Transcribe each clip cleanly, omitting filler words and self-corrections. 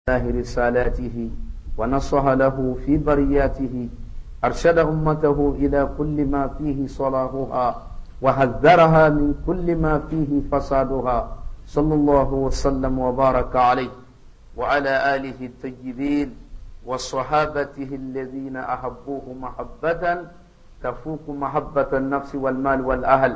الله رسالاته ونصح له في برياته أرشد أمته إلى كل ما فيه صلاحها وحذرها من كل ما فيه فسادها صلى الله وسلم وبارك عليه وعلى آله الطيبين وصحابته الذين أحبوه محبة تفوق محبة النفس والمال والأهل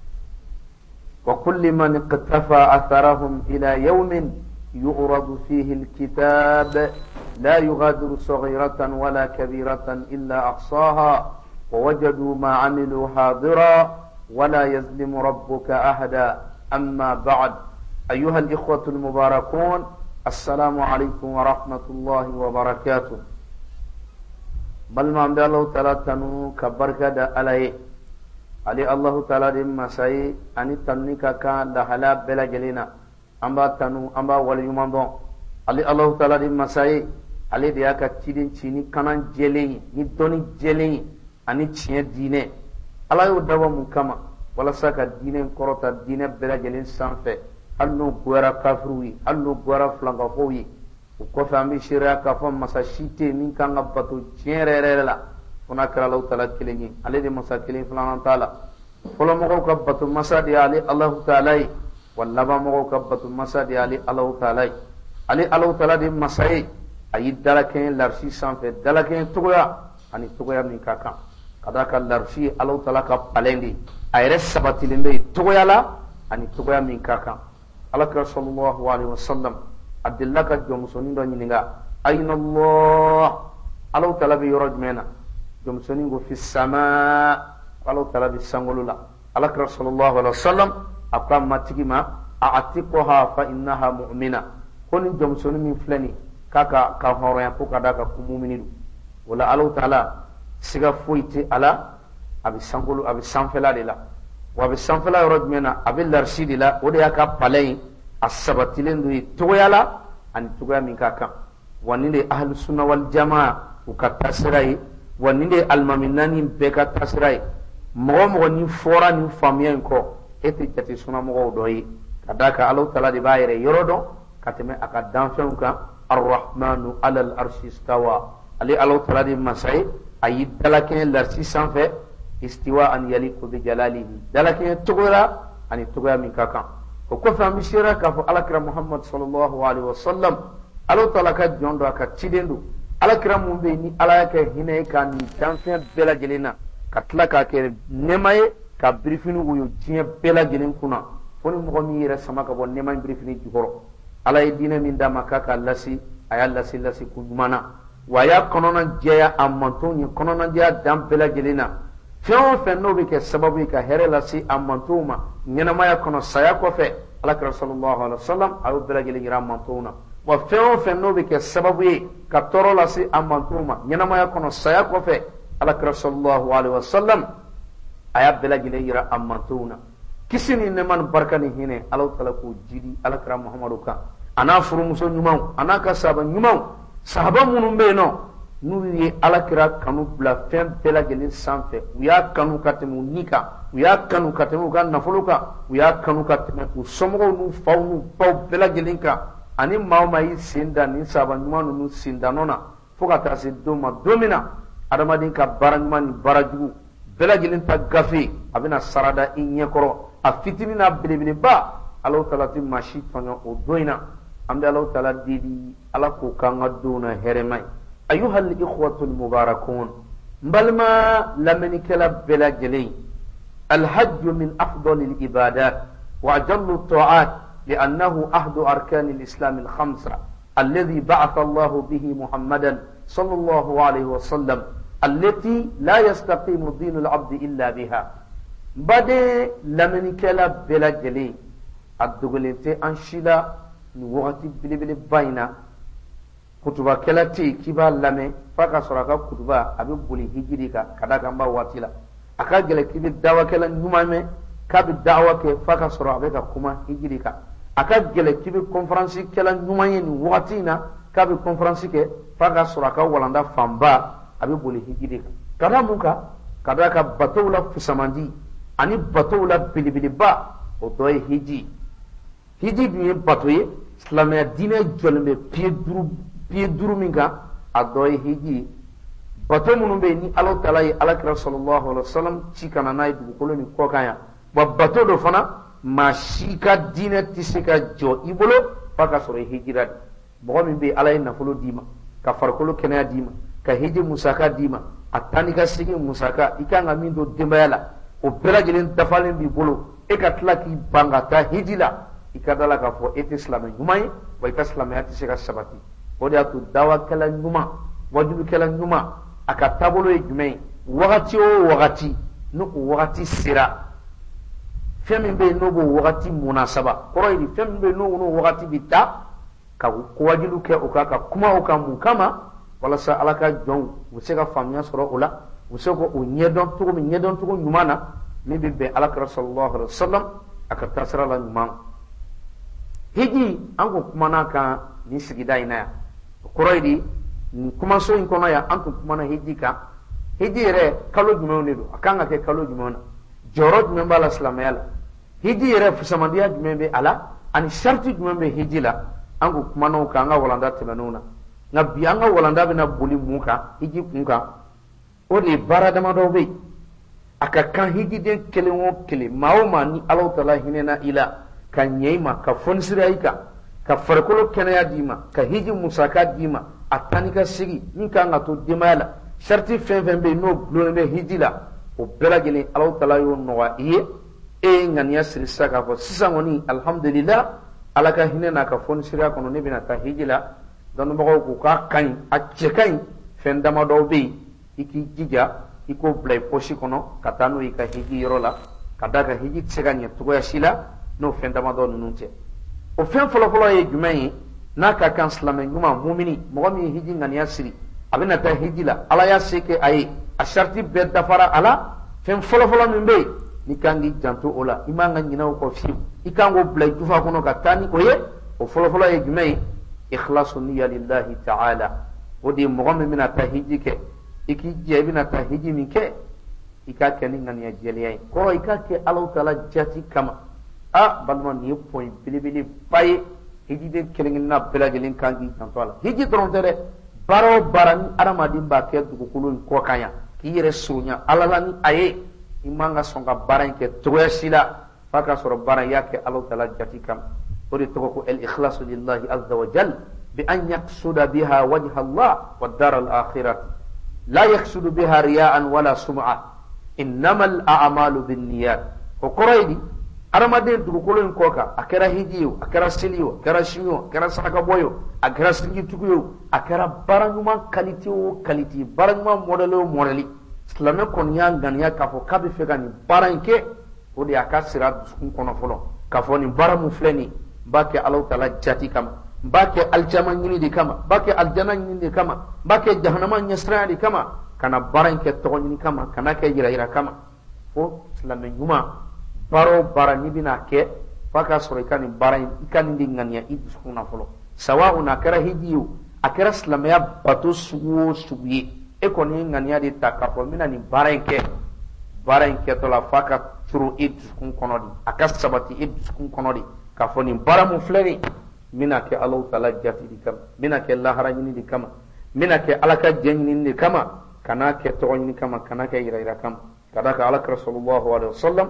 وكل من اقتفى أثرهم إلى يوم يعرض فيه الكتاب لا يغادر صغيرة ولا كبيرة إلا أحصاها ووجدوا ما عملوا حاضرا ولا يظلم ربك أحدا أما بعد أيها الإخوة المباركون السلام عليكم ورحمة الله وبركاته بل ما عند الله تعالى تنو كبركة عليه علي الله تعالى مساي أني تنك كان لحلا بلا جلنا أمبا تنو أمبا وليمان دون علي الله تعالى مساي علي دياك تشيدين تشيني كانان جلين ندوني جلين أني تشين دينه الله يدعو مكما ولا ساك دينه كروتا دينه بلا جلين سانفه هلو غورا كافروي هلو غورا فلانغافوي وكوفا مي شريا كافم مساشيتي من كان غبطو جيريرلا فناكر الله تعالى كليني علي دي مساكلين فلان تعالى فلو مغو كبطو مسادي علي الله تعالى واللبا مغو كبطو مسادي علي الله تعالى علي الله تعالى دي مساي اي دلكين لارشي سانفه دلكين توغيا اني توغيا من كاكا كذاك لارشي الله تعالى كبالندي ايرس سباتيلندي توغيا لا اني توغيا من كاكا الله صلى الله عليه وسلم عبد الله كجومسوني دو نينغا اين الله الله تعالى بيرجمنا جومسوني في السماء الله تعالى بيسانغولولا الله صلى الله عليه وسلم اقام ماتيما اعتقها فانها مؤمنه كون جومسوني من فلاني كاكا كهوريا كوكا كومومينيدو ولا الله تعالى سيغا فويتي على ابي سانغولو ابي سانفلا ديلا wabe sanfala yorojmena abe larshidi la ode aka palay asabatilen do toyala an toya min kaka waninde ahlus sunna wal jamaa ukatasrai waninde almaminani beka tasrai mo ni fora ni famiyen ko eti jati sunna mo doyi kadaka allah taala di bayre yorodo kateme aka danfen ka arrahmanu alal arshi istawa ali allah taala di masai ayi dalaken larshi sanfe استواء يليق بجلاله دلكن تغرا ان تغرا من كاكا وكفى مشيرا كف الكرم محمد صلى الله عليه وسلم الله تعالى كجوندو كتشيدندو الكرم مبيني الاك هنا كان تنفين بلا جلينا كتلا كاك نماي كبريفينو ويو جين بلا جلين كنا فوني مغمي يرا سما كبو نماي بريفيني جورو على الدين من دما كاكا لسي ايا لسي كومانا ويا كونونا جيا امانتوني كونونا جيا دام بلا جلينا فيون فنو بك السبب بك هرلاسي امانتوما نينما يكون سياكو في على رسول الله عليه وسلم او بلاجي لغرام مانتونا وفيون فنو بك السبب كتورلاسي امانتوما نينما يكون سياكو في على رسول الله عليه وسلم ايا بلاجي لغرام امانتونا كسني نمان بركاني هنا الله تعالى كو جيدي على كرام محمد كان انا فرمسو نيماو انا كسابا نيماو صحابه منو بينو n'u ye alakira kanu bila fɛn bɛɛ lajɛlen sanfɛ u y'a kanu ka tɛmɛ u ni kan u y'a kanu ka tɛmɛ u ka nafolo kan u y'a kanu ka tɛmɛ u somɔgɔw n'u faw n'u baw bɛɛ lajɛlen kan ani maa o maa y'i sen da nin sahaba ɲuman ninnu sendannɔ na fo ka taa se don ma don min na adamaden ka baara ɲuman ni baara jugu bɛɛ lajɛlen ta gafe a bɛna sarada i ɲɛkɔrɔ a fitinin n'a belebeleba Alahu taala ti maa si tɔɲɔ o don in na an bɛ Alahu taala deli ala k'o k'an ka don na hɛrɛma ye. أيها الإخوة المباركون بل ما لمن كلا بلا جلي الحج من أفضل العبادات وأجل الطاعات لأنه أحد أركان الإسلام الخمسة الذي بعث الله به محمدا صلى الله عليه وسلم التي لا يستقيم دين العبد إلا بها بدي لمن كلا بلا جلي الدغلنتي أنشلا وقت بلي باينا kutuba kelati kiba lame faka soraka kutuba abi buli hijiri ka kadaka mba watila aka gele kibi dawa kala nyumame kabi dawa ke faka soro abe ka kuma hijiri ka aka gele kibi conference kala nyumanye ni watina kabi conference ke faka soraka walanda famba abi buli hijiri ka kada muka kadaka batawla fusamandi ani batawla bilibili ba o doy hiji bi batoye silamɛya diinɛ jɔlen bɛ pied duuru min kan a dɔ ye hiji ye. bato minnu bɛ yen ni Alahu Taala ye alakira sallallahu alaihi wasallam ci ka na n'a ye dugukolo nin kɔkan yan, wa bato dɔ fana maa si ka diinɛ tɛ se ka jɔ i bolo f'a ka sɔrɔ i hijira de. mɔgɔ min bɛ yen Ala ye nafolo d'i ma, ka farikolo kɛnɛya d'i ma, ka hiji musaka d'i ma, a taa ni ka segin musaka i kan ka min don denbaya la, o bɛɛ lajɛlen dafalen b'i bolo, e ka tila k'i ban ka taa hiji la, i ka da la k'a fɔ e tɛ silamɛ ɲuman ye, wa i ka silamɛya tɛ se ka sabati. o de y'a to dawakɛla ɲuman, wajibikɛla ɲuman, a ka taabolo ye jumɛn ye? wagati o wagati n'o wagati sera, fɛn min bɛ yen n'o b'o wagati munasaba, kɔrɔ ye di? fɛn min bɛ yen n'o wagati bɛ taa, ka wajibi kɛ o kan, ka kuma o kan mun kama? walasa Ala ka jɔnw u bɛ se ka faamuya sɔrɔ o la, u bɛ se k'o ɲɛdɔn cogo ɲuman na min bɛ bɛn Alakira sallallahu alaihi wasallam a ka taasira la ɲuman. hiji an kun kumana kan nin sigida in na yan, o kɔrɔ ye di? nin kumaso in kɔnɔ yan an tun kumana hiji kan. hiji yɛrɛ kalo jumɛnw de don? a kan ka kɛ kalo jumɛnw na? jɔyɔrɔ jumɛn b'a la silamɛya la? hiji yɛrɛ fusamandiya jumɛn bɛ a la? ani sariti jumɛn bɛ hiji la? an kun kumana o kan an ka walanda tɛmɛnenw na. nka bi an ka walanda bɛna boli mun kan? hiji kun kan. o de ye baara damadɔ bɛ yen, a ka kan hijiden kelen o kelen, maa o maa ni Alahu Taala hinɛna i la ka ɲɛ i ma, ka fɔnisiriya i kan, ka farikolo kɛnɛya d'i ma, ka hiji musaka d'i ma, a taa ni ka segin min kan ka to denbaya la, sariti fɛn fɛn bɛ yen n'o gulonnen bɛ hiji la, o bɛɛ lajɛlen Alahu Taala y'o nɔgɔya i ye. e ye ŋaniya siri sisan k'a fɔ sisan kɔni alhamdulillah, Ala ka hinɛ n'a ka fɔnisiriya kɔnɔ ne bɛna taa hiji la. dɔnnibagaw ko k'a ka ɲi, a cɛ ka ɲi. fɛn damadɔw bɛ yen i k'i jija i k'o bila i pɔsi kɔnɔ ka taa n'o i ka hiji yɔrɔ la, ka da ka hiji tɛ se ka ɲɛ cogoya si la n'o fɛn damadɔ ninnu tɛ. o fɛn fɔlɔfɔlɔ ye jumɛn ye? n'a ka kan silamɛ ɲuman, mumini, mɔgɔ min ye hiji ŋaniya siri a bɛna taa hiji la, Ala y'a se kɛ a ye, a sariti bɛɛ dafara a la. fɛn fɔlɔfɔlɔ min bɛ yen n'i kan k'i janto o la, i man ka ɲinɛ o kɔ fiyewu, i kan k'o bila i jufa kɔnɔ ka taa ni o ye. o fɔlɔfɔlɔ ye jumɛn ye? ikhlasu niyya lillahi ta'ala. o de ye mɔgɔ min bɛna taa hiji kɛ, i k'i jɛ i bɛna taa hiji min kɛ, i k'a kɛ ni ŋaniya jɛlenya ye. kɔrɔ i k'a kɛ Alahu Taala jati kama. balima nin ye pɔn belebeleba ye, hijiden kelen-kelenna bɛɛ lajɛlen kan k'i janto a la. hiji dɔrɔn tɛ dɛ, baara o baara ni adamaden b'a kɛ dugukolo in kɔ kan yan, k'i yɛrɛ surunya Ala la ni a ye, i man ka sɔn ka baara in kɛ cogoya si la f'a ka sɔrɔ baara in y'a kɛ Alahu Taala jati kama. o de tɔgɔ ko al-ikhlasu lillahi azza wa jal bi an yaqsuda biha wajha Allah wa dar al-akhirati la yaqsudu biha riya'an wala sum'a innamal a'malu binniyat. o kɔrɔ ye di? adamaden dugukolo in kɔ kan, a kɛra hiji ye, a kɛra seli ye, a kɛra simi ye, a kɛra sarakabɔ ye, a kɛra sinjitugu ye, a kɛra baara ɲuman qualité o qualité, baara ɲuman modèle o modèle, silamɛ kɔni y'a ŋaniya k'a fɔ k'a bɛ fɛ ka nin baara in kɛ, o de y'a ka sira dusukun kɔnɔ fɔlɔ, k'a fɔ nin baara min filɛ nin, n b'a kɛ Alahu Taala jati kama, n b'a kɛ alijama ɲini de kama, n b'a kɛ alijana ɲini de kama, n b'a kɛ jahanama ɲɛsiranya de kama, kana baara in kɛ tɔgɔ ɲini kama, kana kɛ yirayira kama. fo silamɛ ɲuman, baara o baara n'i bɛna kɛ f'a ka sɔrɔ i ka nin baara in, i ka nin de ŋaniya i dusukun na fɔlɔ. sawa'un a kɛra hiji ye, a kɛra silamɛya bato sugu o sugu ye, e kɔni ye ŋaniya de ta k'a fɔ n bɛna nin baara in kɛ. baara in kɛtɔ la f'a ka turu e dusukun kɔnɔ de, a ka sabati e dusukun kɔnɔ de, k'a fɔ nin baara min filɛ nin, n bɛna kɛ Alahu Taala jati de kama, n bɛna kɛ lahara ɲini de kama, n bɛna kɛ Ala ka jɛ ɲini de kama, kana kɛ tɔgɔ ɲini kama, kana kɛ yirayira kama. ka da kan Alakira sallallahu alaihi wasallam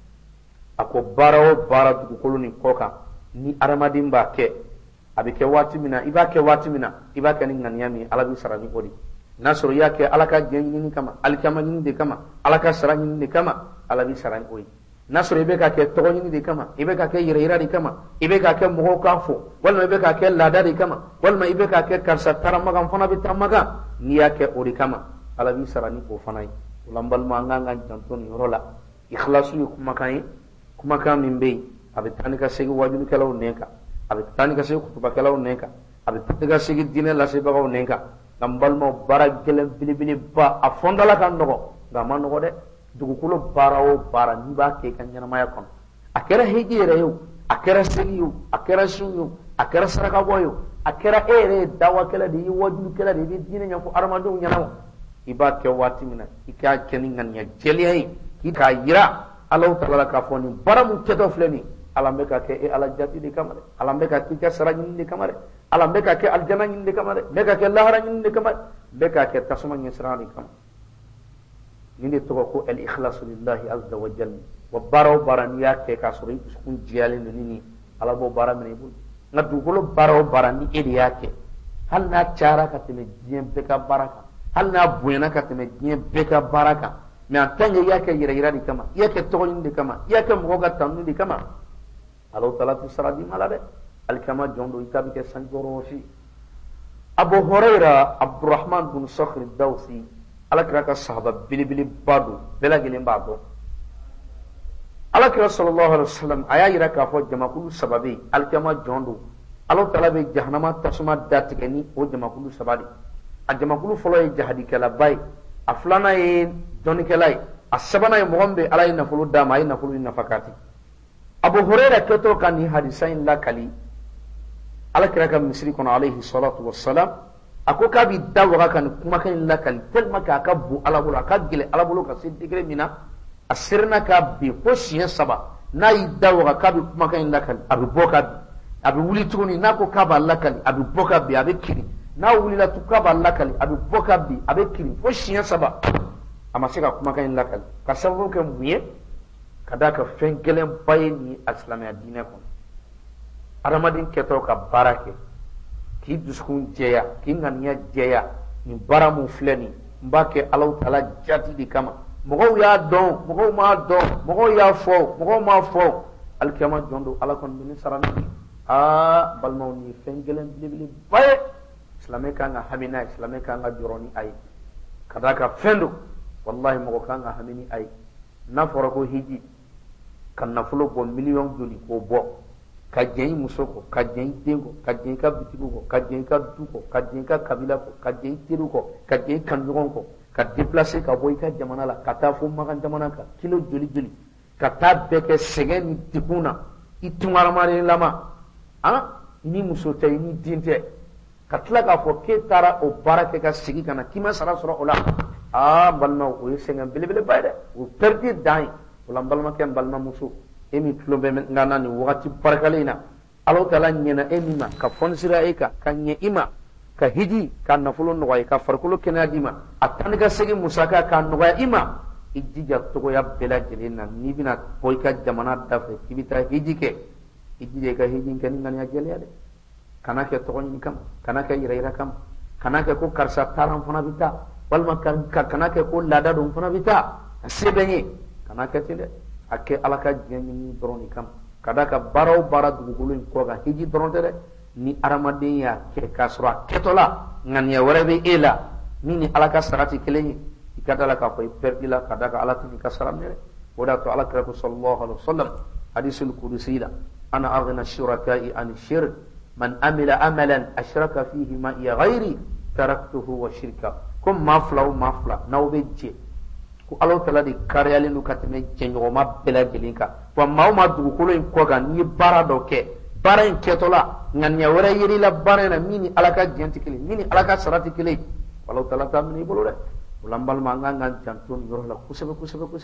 a ko baara o baara dugukolo nin kɔ kan ni adamaden b'a kɛ, a bɛ kɛ waati min na, i b'a kɛ waati min na, i b'a kɛ ni ŋaniya min ye, Ala b'i sara ni o de. n'a sɔrɔ i y'a kɛ Ala ka jɛ ɲini kama, alikama ɲini de kama, Ala ka sara ɲini de kama, Ala b'i sara ni o ye. n'a sɔrɔ i bɛ ka kɛ tɔgɔ ɲini de kama, i bɛ ka kɛ yɛrɛyira de kama, i bɛ ka kɛ mɔgɔw kan fɔ, walima i bɛ ka kɛ laada de kama, walima i bɛ ka kɛ karisa taara magan fana bɛ taa magan, n'i y'a kɛ o de kama, Ala b'i sara ni o fana ye. o la n balima an k'an ka janto nin yɔrɔ la. ikhlasu ye kumakan ye, kumakan min bɛ yen a bɛ taa ni ka segin wajibikɛlaw nɛn kan, a bɛ taa ni ka segin kutubakɛlaw nɛn kan, a bɛ taa ni ka segin diinɛ lasebagaw nɛn kan. nka n balimaw, baara gɛlɛn belebeleba a fɔndala ka nɔgɔ, nka a ma nɔgɔ dɛ. dugukolo baara o baara n'i b'a kɛ i ka ɲɛnamaya kɔnɔ, a kɛra hiji yɛrɛ ye o, a kɛra seli ye o, a kɛra sun ye o, a kɛra sarakabɔ ye o, a kɛra e yɛrɛ ye dawakɛla de ye, i ye wajibikɛla de ye, i bɛ diinɛ ɲɛfɔ adamadenw ɲɛna o, i b'a kɛ waati min na i k'a kɛ ni ŋaniya jɛlenya ye, k'i k'a yira Alahu Taala la k'a fɔ nin baara min kɛtɔ filɛ nin, alambe ka ke ala jati de kamare alambe ka ke sara nyinde kamare alambe ka ke aljana nyinde kamare be ka ke lahara nyinde kamare be ka ke tasuma nyisra ni kam ninde to ko al ikhlasu lillahi azza wa jalla wa baraw barani ya ke ka suri kun jiyale ni ala bo bara mene bu na dugolo baraw barani edi ya ke hal na cara ka teme jiyen be ka baraka hal na buyana ka teme jiyen be ka baraka me antanya ya ke yira di kama ya ke to nyinde kama ya ke mo ga tanu di kama Allah Ta'ala tu saradi malade al-kama jondo itabi ke sanjoroshi Abu Hurairah Abdurrahman bin Sakhr ad-Dawsi alakira ka sahaba bilibili badu belagilin bado alakira sallallahu alaihi wasallam aya yira ka fo jamakulu sababi al-kama jondo Allah Ta'ala be jahannama tasuma datigeni o jamakulu sabadi a jamakulu folo ye jahadi kala bay aflana ye doni kelai asabana ye mogombe alay nafulu dama ay nafulu nafakati Abu Hurairah keto kan ni hadisain la kali ala kira ka misri kono alayhi salatu wassalam ako ka bi dawa kan kuma kan la kali telma ka bu ala bulu ka gile ala bulu ka sidikre mina asirna ka bi hoshiya saba nay dawa ka bi kuma kan la kali abu boka abi wuli tuguni nako ka ba la kali abu boka bi abe kiri na wuli la tuka ba la kali abu boka bi abe kiri hoshiya saba amasika kuma kan la kali ka sabu ke muye kada ka fen gelen baye ni aslamiya dine ko aramadin keto ka barake ki duskun jeya ki ngania jeya ni baramu fleni mbake Allah Ta'ala jati di kama mogo ya don mogo ma don mogo ya fo mogo ma fo alkiyama jondo ala kon min sarana balmaw ni fen gelen bili baye islamika nga hamina islamika nga joroni ay kada ka fendo wallahi mogo ka nga hamini ay na foro ko hiji kan nafulo ko million joli ko bo ka jeyi musoko ka jeyi dengo ka jeyi ka bitigu ko ka jeyi ka duko ka jeyi ka kabila ko ka jeyi tiru ko ka jeyi kan jogon ko ka déplacer ka boy ka jamana la ka ta fo magan jamana ka kilo joli joli ka ta beke segen ni tikuna itungara mari lama ni muso tay ni dinte ka tla ka fo ke tara o barake ka sigi kana kima sara soro ola balma o yesenga belebele bayde o perdi dai wala balma ken balma muso emi klombe ngana ni wakati barkalina Allah Ta'ala nyena emima ka fonsira eka ka nye ima ka hiji ka nafulo noy ka farkulo kenadima ataniga segi musaka ka noy ima ijija togo ya bela jelena ni bina boy ka jamana dafe kibita hiji ke ijije ka hiji ken ngani ajele ade kana ke togo ni kam kana ke ira kam kana ke ko karsa taram fona bita walma kana ke ko lada dum fona bita sebenye kana ke tinde akke alaka jeni droni kam kada ka baraw bara dugulun ko ga hiji dronte ni aramadin ya ke kasra ketola ngan ya warabe ela ni alaka sarati keleni ikada la ka fay perdila kada ka alati ni kasram ne wada to alaka ko sallallahu alaihi wasallam hadisul qudsi la ana aghna shuraka'i an shirk man amila amalan ashraka fihi ma ya ghairi taraktuhu wa shirka kum mafla nawbe je ko Allah Ta'ala di karyali nu katime jenyo ma bela gelinka wa mauma dugukolo in koga ni bara doke bara in ketola nganya wara yiri la bara na mini alaka jentikili mini alaka saratikili Allah Ta'ala ta mini bolore ulambal manga ngan jantun yoro la kusebe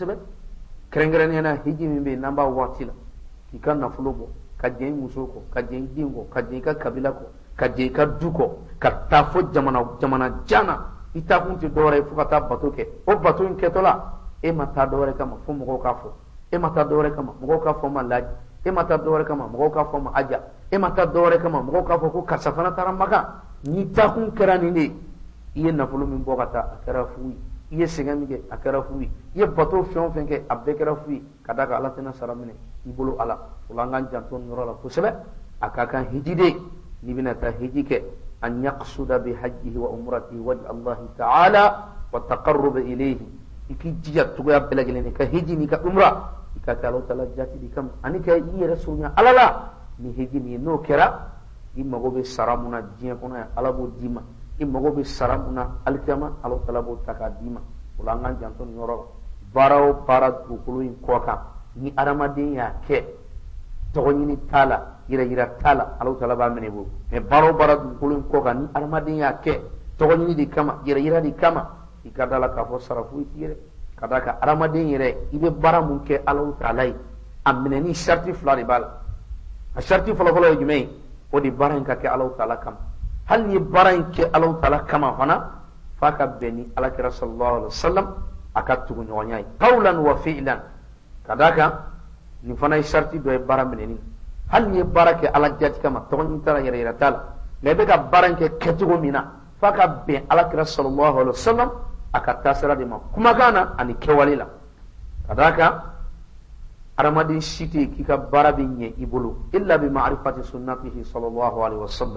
krengren yana hiji mimbe namba watila kikan na fulobo ka jen musoko ka jen dingo ka jen ka kabila ko ka jen ka duko ka tafo jamana jana ita kunti dore fukata batoke o batu in ketola e mata dore kama fu mo ka fo e mata dore kama mo ka fo malaji e mata dore kama mo ka fo ma aja e mata dore kama mo ka fo ko kasafana taramaka ni ta kun kerani ne iye nafulu min bokata akara fuyi iye sengamige akara fuyi iye bato fion fenke abekara fuyi kadaka ala tena saramene ibulu ala ulangan janton ngorola kusebe akaka hijide ni binata hijike أن يقصد بحجه وأمرته وجه الله تعالى والتقرب إليه إكي جيجا تقوى بلغلين كهجيني كأمرا إكا كالو تلجاتي بكم أني كأي رسولنا ألا لا نهجيني نو كرا إما غوبي سرامنا جيكونا ألابو ديما إما غوبي سرامنا الكيما ألو تلابو تكا ديما ولانغان جانتون يورو باراو بارا بكلوين كوكا ni aramadin ya ke togoni tala ira tala Allah Ta'ala ba mene bu me baro bara kulun ko kan armadin ya ke togoni di kama ira di kama ikadala ka fo sarafu tire kadaka aramadin ire ibe bara mun ke Allah Ta'ala amene ni sharti flari bal sharti folo folo jume o di baran ka ke Allah ta'ala kam hal ni baran ke Allah ta'ala kama fana faka beni alakira sallallahu alaihi wasallam akatu nyonyai qawlan wa fi'lan kadaka ni fana sharti do baran meneni hal ni barake ala jati kama to ni tara yere yere tal ne be ka baran ke ketugo mina faka be alakira sallallahu alaihi wasallam akata sira de ma kuma kana ani kewalila kadaka aramadin shite kika barabin ye ibulu illa bi ma'rifati sunnatihi sallallahu alaihi wasallam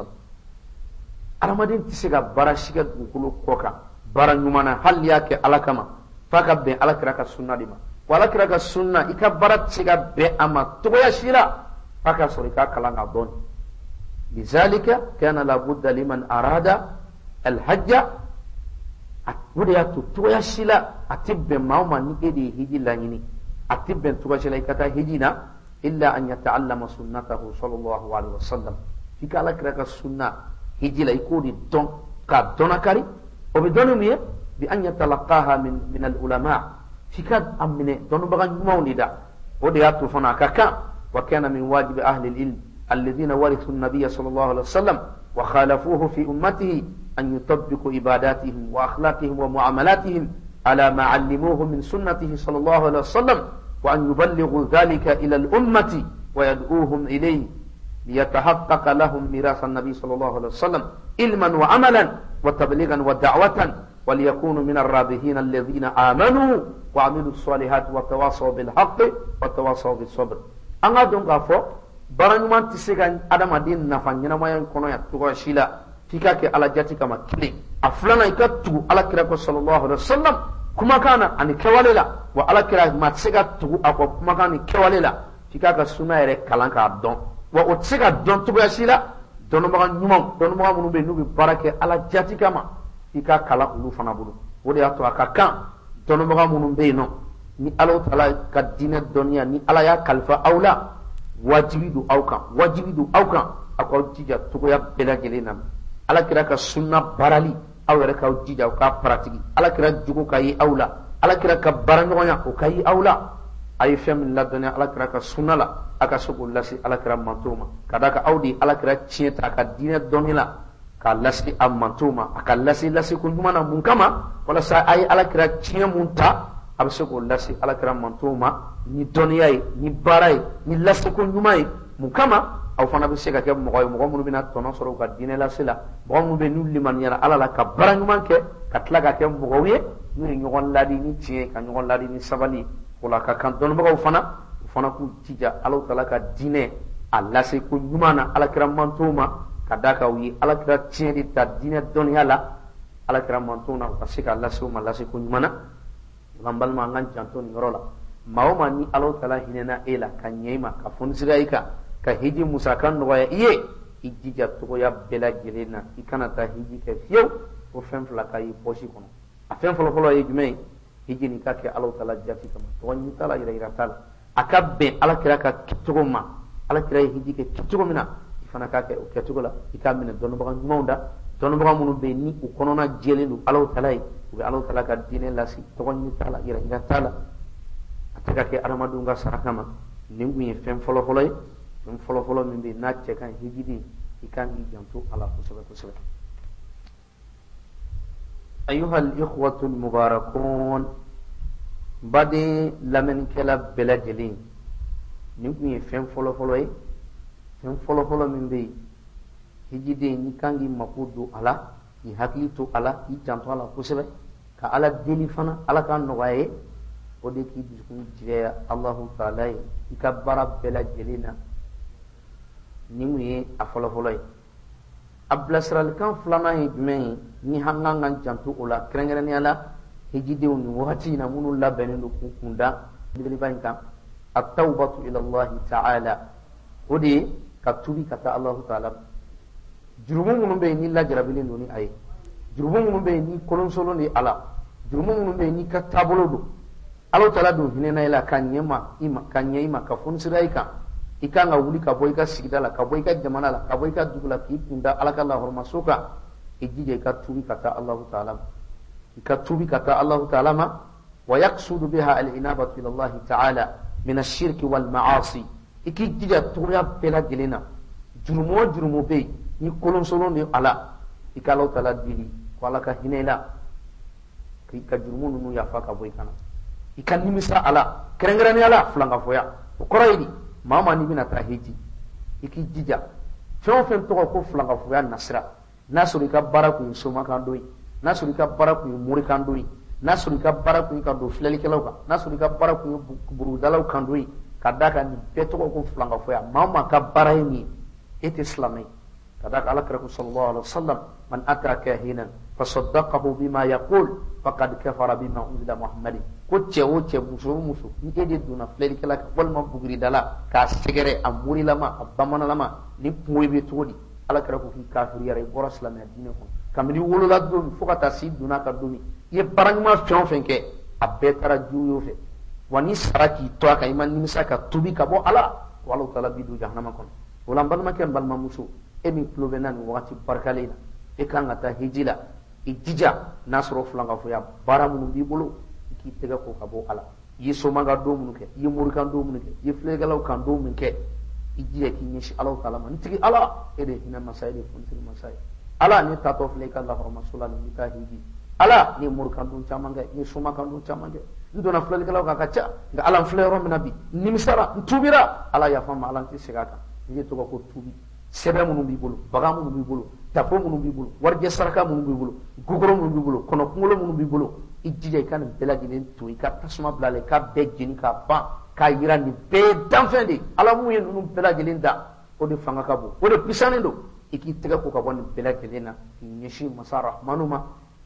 aramadin tisiga barashiga dukulu koka baranyumana hal yake alakama faka be alakira ka sunna dima wala kira ka sunna ika barat siga be ama to ya shira faka sorika kalanga don bizalika kana la budda liman arada al hajja atbudiya to ya shila atibbe mauma ni edi hiji lanyini atibbe to ya shila ikata hijina illa an yata'allama sunnatahu sallallahu alaihi wasallam fika la kira ka sunna hiji la ikodi don ka donakari o be donu mi bi an yatalaqaha min al ulama fika amine donu bagan mawnida o de yatu fana kaka wa kana min wajib ahli al ilm alladhina warithu an-nabiy sallallahu alaihi wasallam wa khalafuhu fi ummatihi an yutabbiqu ibadatihim wa akhlaqihim wa muamalatihim ala ma 'allimuhu min sunnatihi sallallahu alaihi wasallam wa an yuballighu dhalika ila al ummati wa yad'uhum ilayhi ليتحقق لهم ميراث النبي صلى الله عليه وسلم علما وعملا وتبليغا ودعوة وليكونوا من الرابحين الذين آمنوا وعملوا الصالحات وتواصوا بالحق وتواصوا بالصبر أنا دون غافو برانمان تسيغان أدم الدين نفانينا ما ينكونوا يتوغا شيلا فيكاك على جاتي كما كلي أفلانا يكتو على كراك صلى الله عليه وسلم كما كان أن كواليلا وعلى كراك ما تسيغا أكو كما كان كواليلا فيكاك سنة يريك كالانك عبدون wa o tsega don to ya sila don ma nyumon don ma munu be nubi barake ala jati kama ika kala ulu fana bulu o de ato akaka don ma munu be no ni Allah taala ka dina dunya ni ala ya kalfa aula wajibidu aukan akwa jija to ya bela gelena ala kira ka sunna barali aw yara ka jija ka pratigi ala kira jugo ka yi aula ala kira ka baranyonya o ka yi aula ay fem la dunya ala kira ka sunna la aka sugu lasi alakira mantuma kadaka audi alakira cieta ka dina donila ka lasi amantuma aka lasi kunjumana munkama wala sa ay alakira ciya munta ab sugu lasi alakira mantuma ni doniyai ni barai ni lasi kunjumai munkama aw fana be sega ke mo munu bina tono soro ka dina lasila mo mu be nulli man yara alala ka baranyuman ke katlaga ke mo gowe ni nyogon ladi ni ciye ka nyogon ladi ni sabali wala ka kan don mo fana fana ku tija Allah taala ka dine Allah se ku nyumana alakira mantuma kadaka wi alakira tieni ta dine dunya la alakira mantuna ka sika Allah se ma Allah se ku nyumana lambal ma ngan janto ni rola mawma ni Allah taala hinena ela kanyema ka funsigaika ka hiji musa kan no ya iye ijija to ya bela gelena ikana ta hiji ke fiyo o fem fla kai poshi kono a fem flo ye jume hiji ni ka ke Allah taala jati kama to ni taala ira taala akabbe ala kira ka kitugoma ala kira hiji ke kitugomina ifana ka ke kitugula ikamina donu bagan monda donu bagan munu be ni ko konona jelendu ala talai ube ala tala ka dine lasi to ni tala ira ira tala ataka ke aramadu nga sarakama ningu ye fem folo min be nacce kan hiji di ikangi jantu ala kusabe ayuha al ikhwatu al mubarakun bade lamen kela bela jelin ni ku ye fen folo min be hijide ni kangi makudu ala ni haklitu ala ni janto ala kusebe ka ala deli fana ala kan no waye o de ki dukun jire Allah taala ikabara bela jelina ni mu ye a folo ablasral kan flana ye men ni hangangan janto ola krengreni ala hijide ni wati na munu labene do kunda dili banka at-taubatu ila Allah ta'ala odi katubi kata Allah ta'ala jurumu mun be ni la jarabile ni ay jurumu mun be ni kolon solo ni ala jurumu mun be ni katabolo do Allah ta'ala do hinena ila kanyema ima ka funsiraika ikanga wuli ka boy ka sigidala ka boy ka jamana la ka boy ka dugula ki kunda ala ka Allah hormasuka ijije ka tubi kata Allah ta'ala ikatubi kata Allah ta'ala ma wa yaqsudu biha al-inabatu ila Allah ta'ala min ash-shirk wal ma'asi iki jija tuya bela gelena jurumo be ni kolonsolo ni ala ikalo tala dili wala ka hinela ka jurumo nunu ya fa ka boy kana ikan nimisa ala kerengrani ala flanga foya o koraydi mama ni bina ta hiji iki jija fen to ko flanga foya nasra nasuri ka baraku soma kan doyi nasuri ka baraku muri kan doyi nasuri ka baraku ka do filali kelaw ka nasuri ka baraku buru dalaw kan doyi kadaka ni beto ko flanga foya mama ka baray ni ete islamai kadaka ala karaku sallallahu alaihi wasallam man ataka hina fasaddaqahu bima yaqul faqad kafara bima unzila muhammadin ko cewo ce musu ni ede duna filali kala wal ma bugri dala ka segere amuri lama abamana lama ni moy be todi ala kara ko fi kafir yare bora islam adine ko kamni wolo la do fokata si duna ka dumi ye barangma fion fenke abbe tara juyo fe wani saraki to aka iman ni misaka tubi ka bo ala wala taala bidu jahannama kon wala ban ma ken balma musu emi plovenan wati barkalina e kan ata hijila ijija nasro flanga fo ya baramu bi bolo ki tega ko ka bo ala yi so maga do mun ke yi murkan do mun ke yi flegalaw kan do mun ke ijire ki nyishi Allah taala man tigi ala ede hina masaide fontir masai ala ni tato fleka Allah rasulullah ni ta hiji ala ni murkan do chamanga ni suma kan do chamanga ndona flegalaw ka kacha ga ala flero minabi ni misara tubira ala ya fama ala ti segaka ni to ko tubi sebe mun bi bolo baga mun bi bolo tapo mun bi bolo warje saraka mun bi bolo gugoro mun bi bolo kono kungolo mun bi bolo ijije kan belaginen to ka tasma blale ka be jini ka ba ka yira ni be danfendi ala mu yen num belaginen da o de fanga ka bo o de pisane do iki tega ko ka bon belagelena nyeshi masara manuma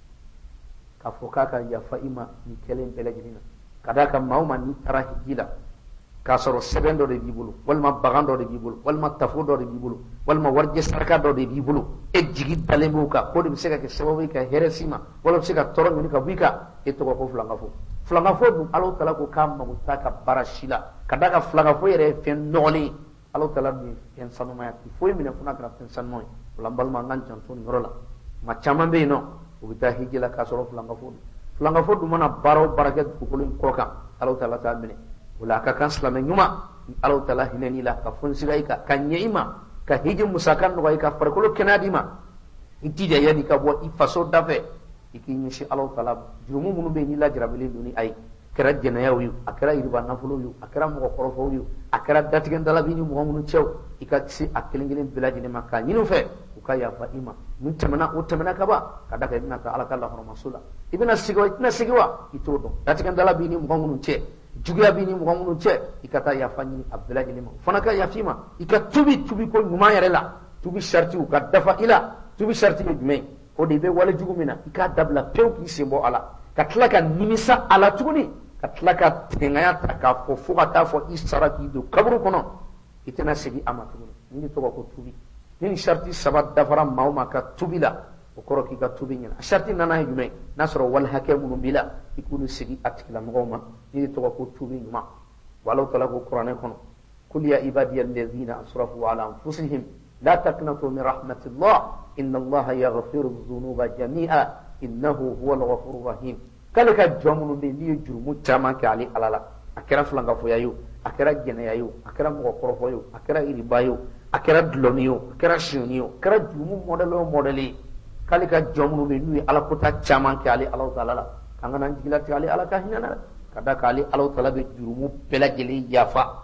ka foka ka ya faima ni kelen belagelena kadaka mauma ni tara hijila ka soro sebendo de bibulu walma bagando de bibulu walma tafudo de bibulu walma warje sarka do de bibulu e jigi dalemo ka ko de sega ke sababu ka heresima wala sega toron ni ka buika e to ko flanga fo dum alo tala ko kam ma mutaka barashila kadaka flanga fo yere fen noli alo tala ni fen sanuma ya fo mina funa kana fen sanmoy wala balma ngan chantun ngorola ma chamambe no ubita hijila ka soro flanga fo dum mana baro barakat ko ko ka alo tala ta mine wala ka kan islamin yuma Allah taala hinani la ka fon sigai ka kanyeima ka hiji musakan no ka farkolo kenadima itija yani ka bo ifaso dafe ikinyi shi Allah taala jurumu munu be ni la jarabele duni ay kera jena yawi akara irba nafulo yu akara mo korofo yu akara datigen dala bini mo munu chew ikatsi akelingelen bilaji ne makka nyinu fe ukaya fa ima mun tamana ka ba kada ka ibna ka alaka Allah rasula ibna sigiwa itodo datigen dala bini mo munu che jugiya bini mo munu che ikata ya fanyi abdullahi ne mo fanaka ya fima ikatubi ko nyuma yare la tubi sharti ka dafa ila tubi sharti me o de be wala jugumina ikadabla pew ki sembo ala katlaka nimisa ala tuguni katlaka tengaya taka fo kata fo isaraki do kabru kono itena sigi ama tuguni ni to ko tubi ni sharti sabat dafara mauma ka tubila o koro ki ka tubi nyana sharti nana jume nasro wal hakamu bila ikunu sigi atikla ngoma ni to ko tubi nyuma walau tala ko qur'ane kono kul ya ibadiyal ladina asrafu ala anfusihim la taqnatu min rahmatillah inna allaha yaghfiru dhunuba jami'a innahu huwal ghafurur rahim kalaka jomunu be ni jurumu chama ke ali alala akira flanga fo yayo akira gene yayo akira mo korofo yo akira iribayo akira dlomiyo akira shuniyo akira jurumu modeli kalika jomunu be ni ala kota chama ke ali allah taala kanga nan jigila ti ali ala ka hinana kada kali allah taala be jurumu belageli yafa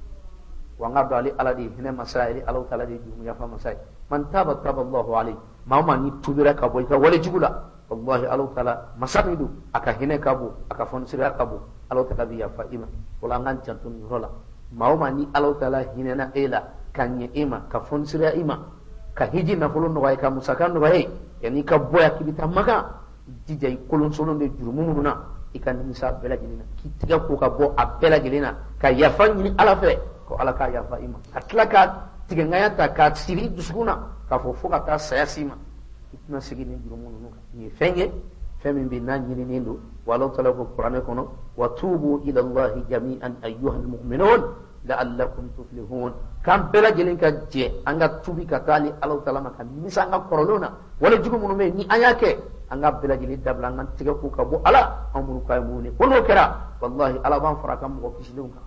wanga do ali ala di hina masaili allah taala di jurumu yafa masai man taba allah alayhi mama ni tubira ka boy ka wala jigula wallahi Allah taala masamidu aka hine kabu aka fonsira kabu Allah taala biya fa ima wala ngan cantun rola mauma ni Allah taala hinena ela kanye ima ka fonsira ima ka hiji na fulun no ka musakan no way yani ka boya kibita maka dijay kulun solon de jurumu na ikan misa bela jilina kitiga ko ka bo abela jilina ka yafan ni ala fe ko ala ka yafa ima atlaka tiga ngayata ka siri dusuna ka fo ka ta sayasima itna sigini jurumu no ni fengen bi nan nyini nindo wala tala ko qur'ane kono wa tubu ila allahi jami'an ayyuhal mu'minun la'allakum tuflihun kam bela jelin ka je anga tubi ka tali allah taala maka misanga korolona wala jurumu no me ni ayake anga bela jelin dabla ngan tiga ko ka bo ala amuru kay muni wono kera wallahi ala ban farakam ko kisilunka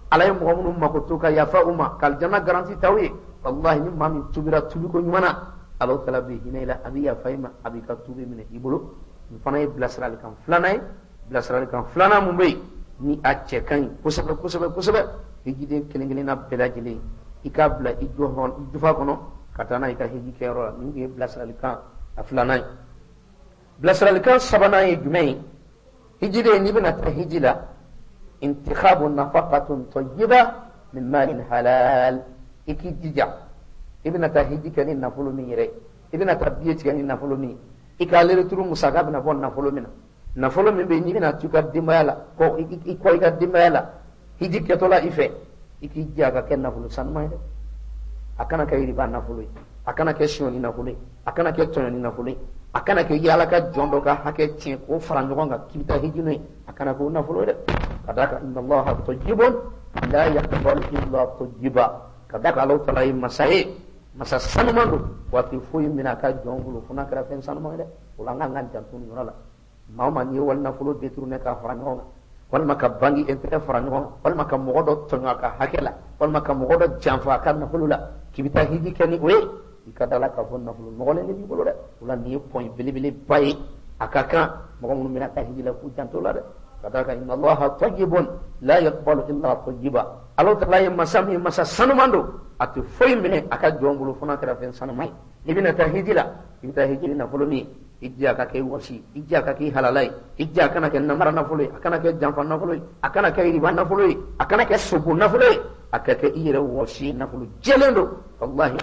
alay mu'minu makoto ka yafa umma kal janna garanti tawi wallahi ni mami tubira tubi ko nyumana Allah taala be hinayla abi ya fayma abi ka tubi mine ibulu fana iblasral kan flana mumbe ni acce kan kusabe hijide kelengele na belajile ikabla ijohon ijufa kono katana ika hiji kero ni iblasral kan aflana iblasral kan sabana yumay hijide ni bina ta hijila intikhabu nafaqatun tayyiba min malin halal ikijija ibina ta hiji kan na fulumi yere ibina ta biye kan na fulumi ikalere turu musaka bina bon na fulumi na fulumi be ni bina tuka dimayala ko ika dimayala hiji ketola ife ikijja ka ken na fulu sanmay de akana kay riba na fulu akana ke shoni na fulu akana ke toni na fulu akana ke yala ka jondo ka hake cin ko faranjogon ga kibita hijine akana ko na fulu de kadaka inna allaha tayyibun la yaqbalu illa tayyiba kadaka Allah taala masai masa sanumando wati foyi mina ka jongulu kuna kara fen sanumande ulanga ngan jantun yonala mawma ni wal na fulo detrune ka faranjogon wal maka bangi entre faranjogon wal maka mogodo tonga ka hakela wal maka mogodo janfa kan na fulula kibita hiji keni we ikadala ka fonna fulu mogole ni bolo de ulan ni point bilibili bay akaka mogom mina ka hiji la ku jantola de kadaka inna allaha tayyibun la yaqbalu illa tayyiba Allah taala yam masami masa sanumando ati foy mine aka jongulu funa kara fen sanumai ibina tahijila ibita hijina fuluni ijja ka kay wasi ijja ka kay halalai ijja kana ke namara na fului akana ke janfa na fului akana ke riba na fului akana ke subu na fului akake ire wasi na fulu jelendo wallahi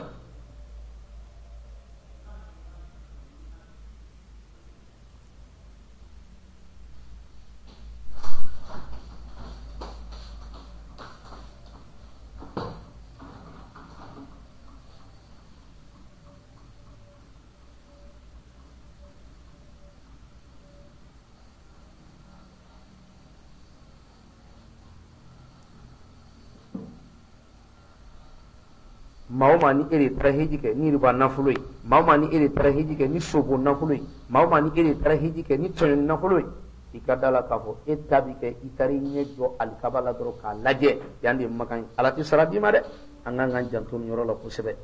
mawma ni iri tarahiji ke ni riba nafului mawma ni iri tarahiji ke ni subu nafului mawma ni iri tarahiji ke ni tonin nafului ikadala kafo etabi ke itari nyejo alkabala doro ka laje yandi makan alati sarabi made angan jantun yoro la kusebe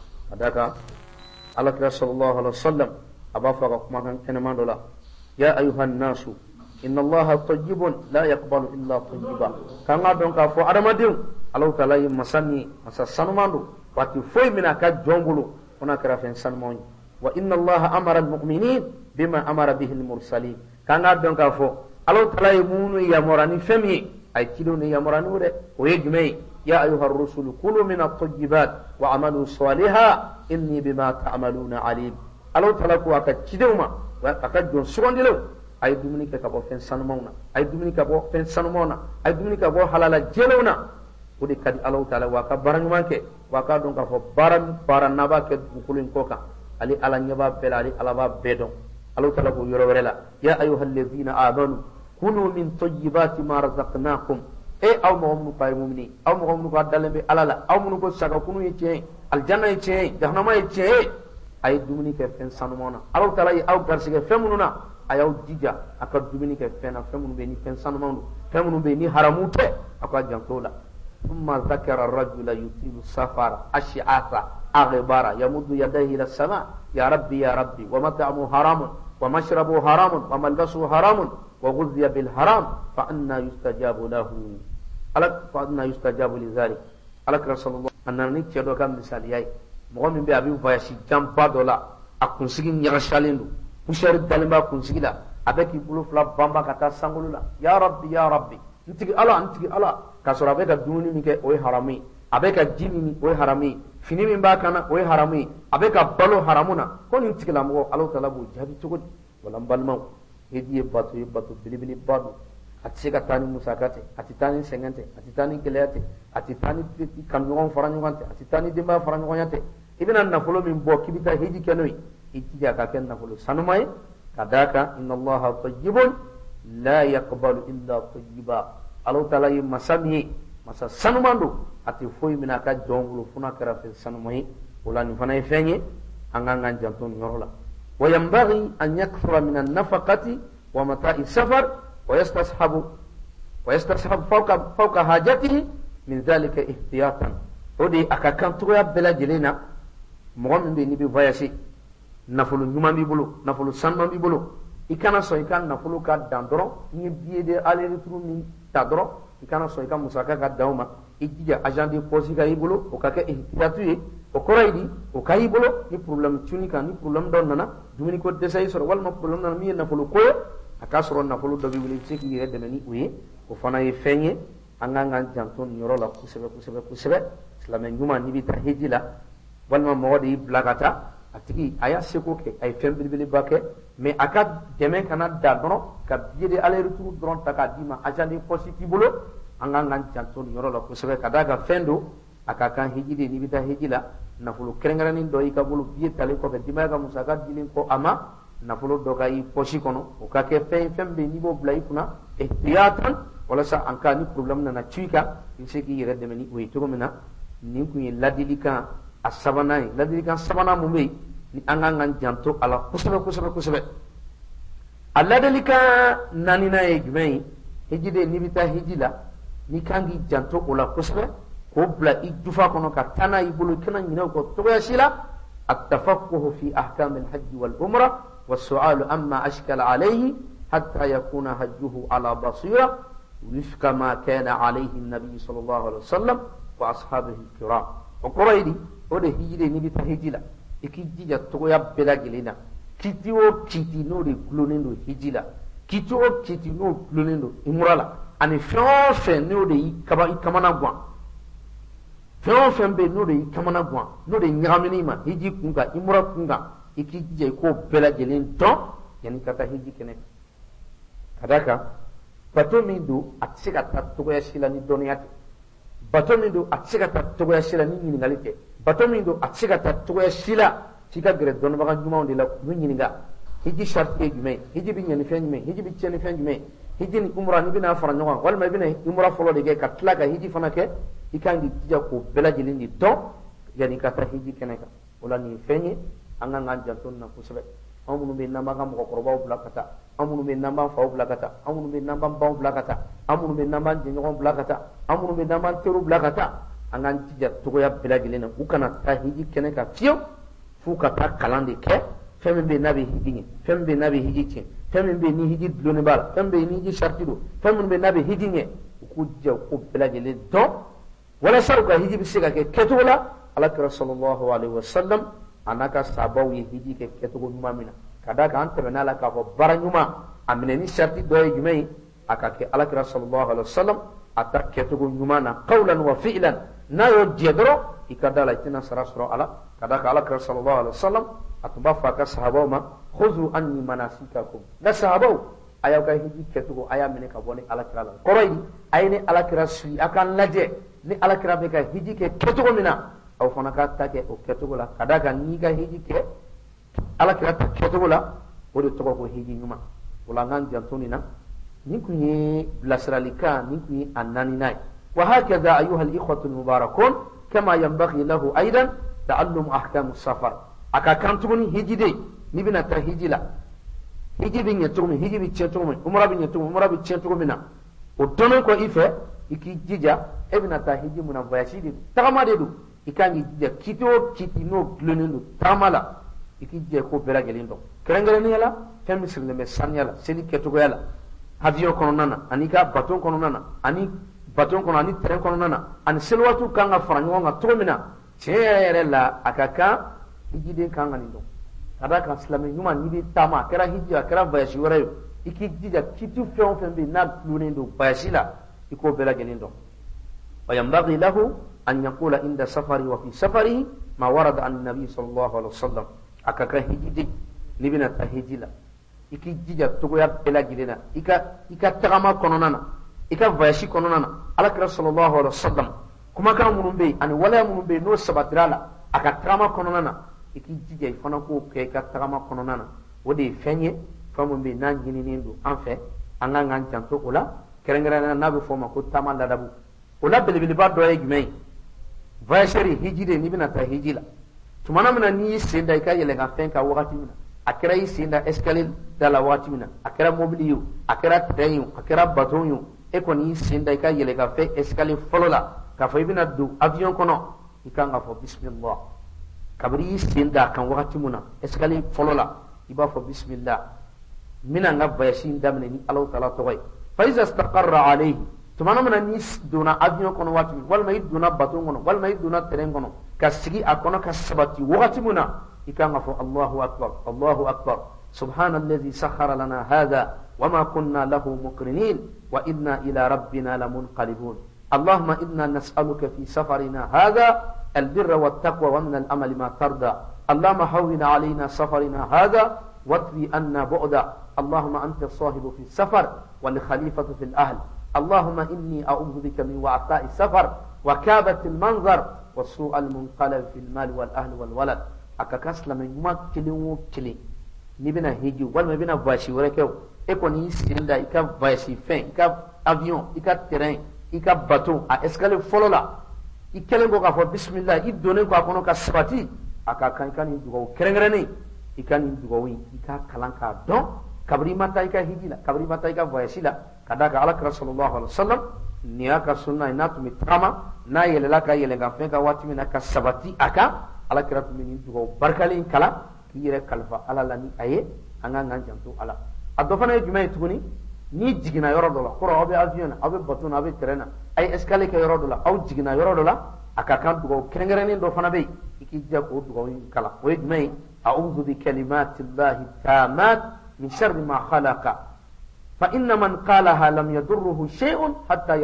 adaka Allah sallallahu alaihi wasallam abafa ka kuma kan keneman dola ya ayuhan nasu inna allaha tayyibun la yaqbalu illa tayyiba kanga don ka fo adamadin Allah taala yi masani masa sanumando wati foy mina ka jongulu ona kara fen sanmon wa inna allaha amara almu'minin bima amara bihi almursalin kanga don ka fo Allah taala yi munu ya morani femi ay kido ne ya morani wure o yejmei ya ayuha ar-rusul kulu min at-tayyibat wa amalu salihan inni bima ta'maluna alim Allah taala ko aka kidoma wa aka jon sugandilo ay dumuni ke kabo fen sanmona ay dumuni kabo fen sanmona ay dumuni kabo halala jelona udi kadi Allah taala wa ka baranmanke wa ka don ka fo baran naba ke bukulin koka ali ala nyaba bela ali ala ba bedon Allah taala ko yoro werela ya ayyuhallazina amanu kulu min tayyibati ma razaqnakum aw mu'minu kay mu'mini aw mu'minu ko dalembe alala aw mu'minu ko saka kunu yece aljanna yece jahannama yece ay dumuni ke fen sanmona Allah taala yi aw garsige femununa ayaw dija aka dumuni ke fena femunu be ni fen sanmona femunu be ni haramute aka jantola ثم ذكر الرجل يطيل السفر أشعث أغبر يمد يديه إلى السماء يا ربي يا ربي ومطعمه حرام ومشربه حرام وملبسه حرام وغذي بالحرام فأنا يستجاب له فأنا يستجاب لذلك عليك رسول الله أننا نتشهد كم مثال ياي مغمم بأبي فايشي جنبا دولا أكون سيجين يغشاليندو بشار الدلما أكون سيجلا أبكي بلو فلا بامبا كتا سانغولولا يا ربي يا ربي نتيجي الله kasora be ka dumuni min ke oy harami abe ka jimi min oy harami fini min ba kana oy harami abe ka balo haramuna ko ni tigila mo Allah taala bu jabi tugo wala balma hediye batu bilibili badu ati ka tani musakate ati tani sengante ati tani kelete ati tani kamyon faranyante ati tani dimba faranyante ibina nafolo min bo kibita hedi kenoi itija ka ken nafolo sanumai kadaka inna allaha tayyibun la yaqbalu illa tayyiba Allah taala yi masami masa sanumando ati foy mina ka jongulu funa kara fe sanumai ulani fana fenye angangan jantun yorola wa yanbaghi an yakthura min an-nafaqati wa mata'i safar wa yastashabu fawqa hajatihi min zalika ihtiyatan odi aka kan togoya bela jelena mo min be ni be voyage nafulu nyuma bi bolo nafulu sanma bi bolo ikana so ikan nafulu ka dandoro ni biye de aller retour ni tadro ikana so ikan musaka ka dauma ijija agent de poste ka ibolo o ka ke ihtiyatu ye o koraidi o kayi bolo ni problem tuni kan ni problem don nana dumini ko desay soro wal ma problem nana mi nafulu ko aka soro nafulu do bi wuli ceki yede demeni uye o fana ye fenye anganga janton nyoro la kusebe islam nyuma ni bita hejila wal ma modi blagata atiki aya seko ke ay fembilbili bake mais aka deme kana da dono ka biede aller retour dron taka dima agent de poste ki bolo anganga janton nyoro la kusebe kadaga fendo aka kan hijide ni bita hijila nafulu kerengarani do ika bulu biye tale ko be dimaga musaka dilin ko ama nafulu do kai poshi kono o ka ke fembe ni bo blay kuna ihtiyatan wala sa anka ni problem na chuika inseki yere de meni we to mina ni ku yin ladilika asabana ladilika sabana mumbe ni anganga janto ala kusebe aladilika nanina e jumai hijide ni bita hijila ni kangi janto ola kusebe ko bla idufa kono ka tana ibulu kana nyina ko to ya sila at-tafaqquh fi ahkam al-hajj wal-umra was-su'al amma ashkala alayhi hatta yakuna hajjuhu ala basira wifqa ma kana alayhi an-nabi sallallahu alaihi wasallam wa ashabihi al-kiram o quraidi o de hijide ni bita hijila ikijija to ya bela gelina kitiwo kiti no de glonendo hijila kitiwo kiti no glonendo imurala ani fe no de kamana gwa fɛn be no de kamana gwan no de nyagamini ma hiji kunga imura kunga ikije ko bela jelen ton yani kata hiji kene kadaka bato min do atsika ta togoya sila ni doniyati bato min do atsika ta togoya sila ni nyingalite bato min do atsika ta togoya sila tika gere don baga juma de la nu nyinga hiji sharti jume hiji bi nyani fen jume hiji bi cheni fen jume hiji ni umra ni bina fara nyawa wal ma bina umra folo de ke katla ka hiji fana ke ikangi tija ko bela jelindi don yani kata hiji keneka wala ni fenye anga nganja ton na kusebe amunu be namba kam ko korba blakata amunu be namba fa blakata amunu be namba ba blakata amunu be namba jinyo blakata amunu be namba teru blakata anga tija to ya bela jelina ukana ta hiji keneka fiyo fuka ta kalande ke femme be nabi hiji femme be nabi hiji ke femme be ni hiji dlone bala femme be ni hiji shartido femme be nabi hiji ne ku je ko bela jelin don wala saruka hiji bisiga ke ketula alakira sallallahu alaihi wasallam anaka sabaw ye hiji ke ketugo nyumamina kadaka ante benala ka fo baranyuma amine ni sharti doye jumai akake alakira sallallahu alaihi wasallam ata ketugo nyumana qawlan wa fi'lan na yo jedro ikadala tina sarasro ala kadaka alakira sallallahu alaihi wasallam atuba faka sahabaw ma khuzu anni manasikakum da sahabaw ayaw ka hiji ketugo aya mine ka boni alakira la koroyi ayne alakira sui akan laje ni alakira be ka hiji ke ketugo mina aw fana ka ta ke o ketugo la kadaka ni ka hiji ke alakira ta ketugo la o de to ko hiji nyuma wala ngan jantoni na ni kunye blasralika ni kunye annani nay wa hakaza ayuha al-ikhwatu al-mubarakun kama yanbaghi lahu aidan ta'allum ahkam as-safar aka kantuguni hiji de ni bina ta hiji la hiji bi nyatumi hiji bi chetumi umra bi nyatumi umra bi chetumi mina o dono ko ife iki jija ebina ta hiji muna voyage de tagama de du ikangi jija kito kitino glonendo tamala iki jija ko bela gelindo kerengere ni yala femisir ne sanyala seli ketugo yala avion kono nana ani ka baton kono nana ani baton kono ani tren kono nana ani selwatu kanga faranyo nga tomina chere la akaka hiji kanga nindo kada kan islami nyuma ni bi tama kera hiji kera voyage wore iki jija kitu feon fembe na glonendo voyage la iko bela gelindo وينبغي له أن يقول عند سفره وفي سفره ما ورد عن النبي صلى الله عليه وسلم أكاكا هجي لبنا تهجيلا إكي جيجا تقويا بلا جلنا إكا تغاما كونونا إكا فايشي كونونا على كرا صلى الله عليه وسلم كما كان منبي أن ولا منبي نو سباترالا أكا تغاما كونونا إكي جيجا يفنكو كي إكا تغاما كونونا ودي فنيه فمنبي نان جيني نيندو أنفه أنغان غان جانتو أولا كرنغرانا نابو فوما كو تاما لدابو ola belebele ba do yegmei voyageur hijide ni bina ta hijila tumana mina ni senda ka yele ga fenka wakati mina akira yi senda escalier dala wakati mina akira mobiliyo akira train akira baton yo e ko ni senda ka yele ga fe escalier folola ka fo ibina du avion kono ikanga fo bismillah kabri sinda kan wakati muna escalier folola iba fo bismillah mina nga vayasin damne ni Allah taala toy fa iza istaqarra alayhi tumana mana ni duna avion kono wati wal may duna baton kono wal may duna terrain kono kasigi akono kasabati wakati muna ikanga fo Allahu akbar subhanalladhi sakhara lana hadha wama kunna lahu muqrinin wa inna ila rabbina lamunqalibun اللهم إنا نسألك في سفرنا هذا البر والتقوى ومن الأمل ما ترضى اللهم هون علينا سفرنا هذا واطوي عنا بعدا اللهم أنت الصاحب في السفر والخليفة في الأهل اللهم إني أعوذ بك من وعثاء السفر وكابة المنظر وسوء المنقلب في المال والأهل والولد أكاكاس لما يما كلمو كلي نبنا هيجي ولا بنا فاشي وركو إكوني سيندا إكا فاشي فين إكا أفيون إكا ترين ika bato a escalier folo la ikelen ko ka fo bismillah idone ko akono ka sabati aka kan dugo kerengrene ikani dugo wi ika kalanka don kabri mata ika hijila kabri mata ika voyasila kadaka ala sallallahu alaihi wasallam ni aka sunna inatu mitrama na yele la ka yele ga fe ka wati mina ka sabati aka ala kira min dugo barkalin kala kire kalfa ala lani aye anga nganjantu ala adofana jumay tuguni ni jigina yoro dola koro obe avion obe batun obe terena ay escalier ke yoro dola aw jigina yoro dola aka kan dugo kerengereni do fana be iki jago dugo kala o yidmay a'udhu bi kalimati llahi tamat min sharri ma khalaqa fa inna man qalaha lam yadurruhu shay'un hatta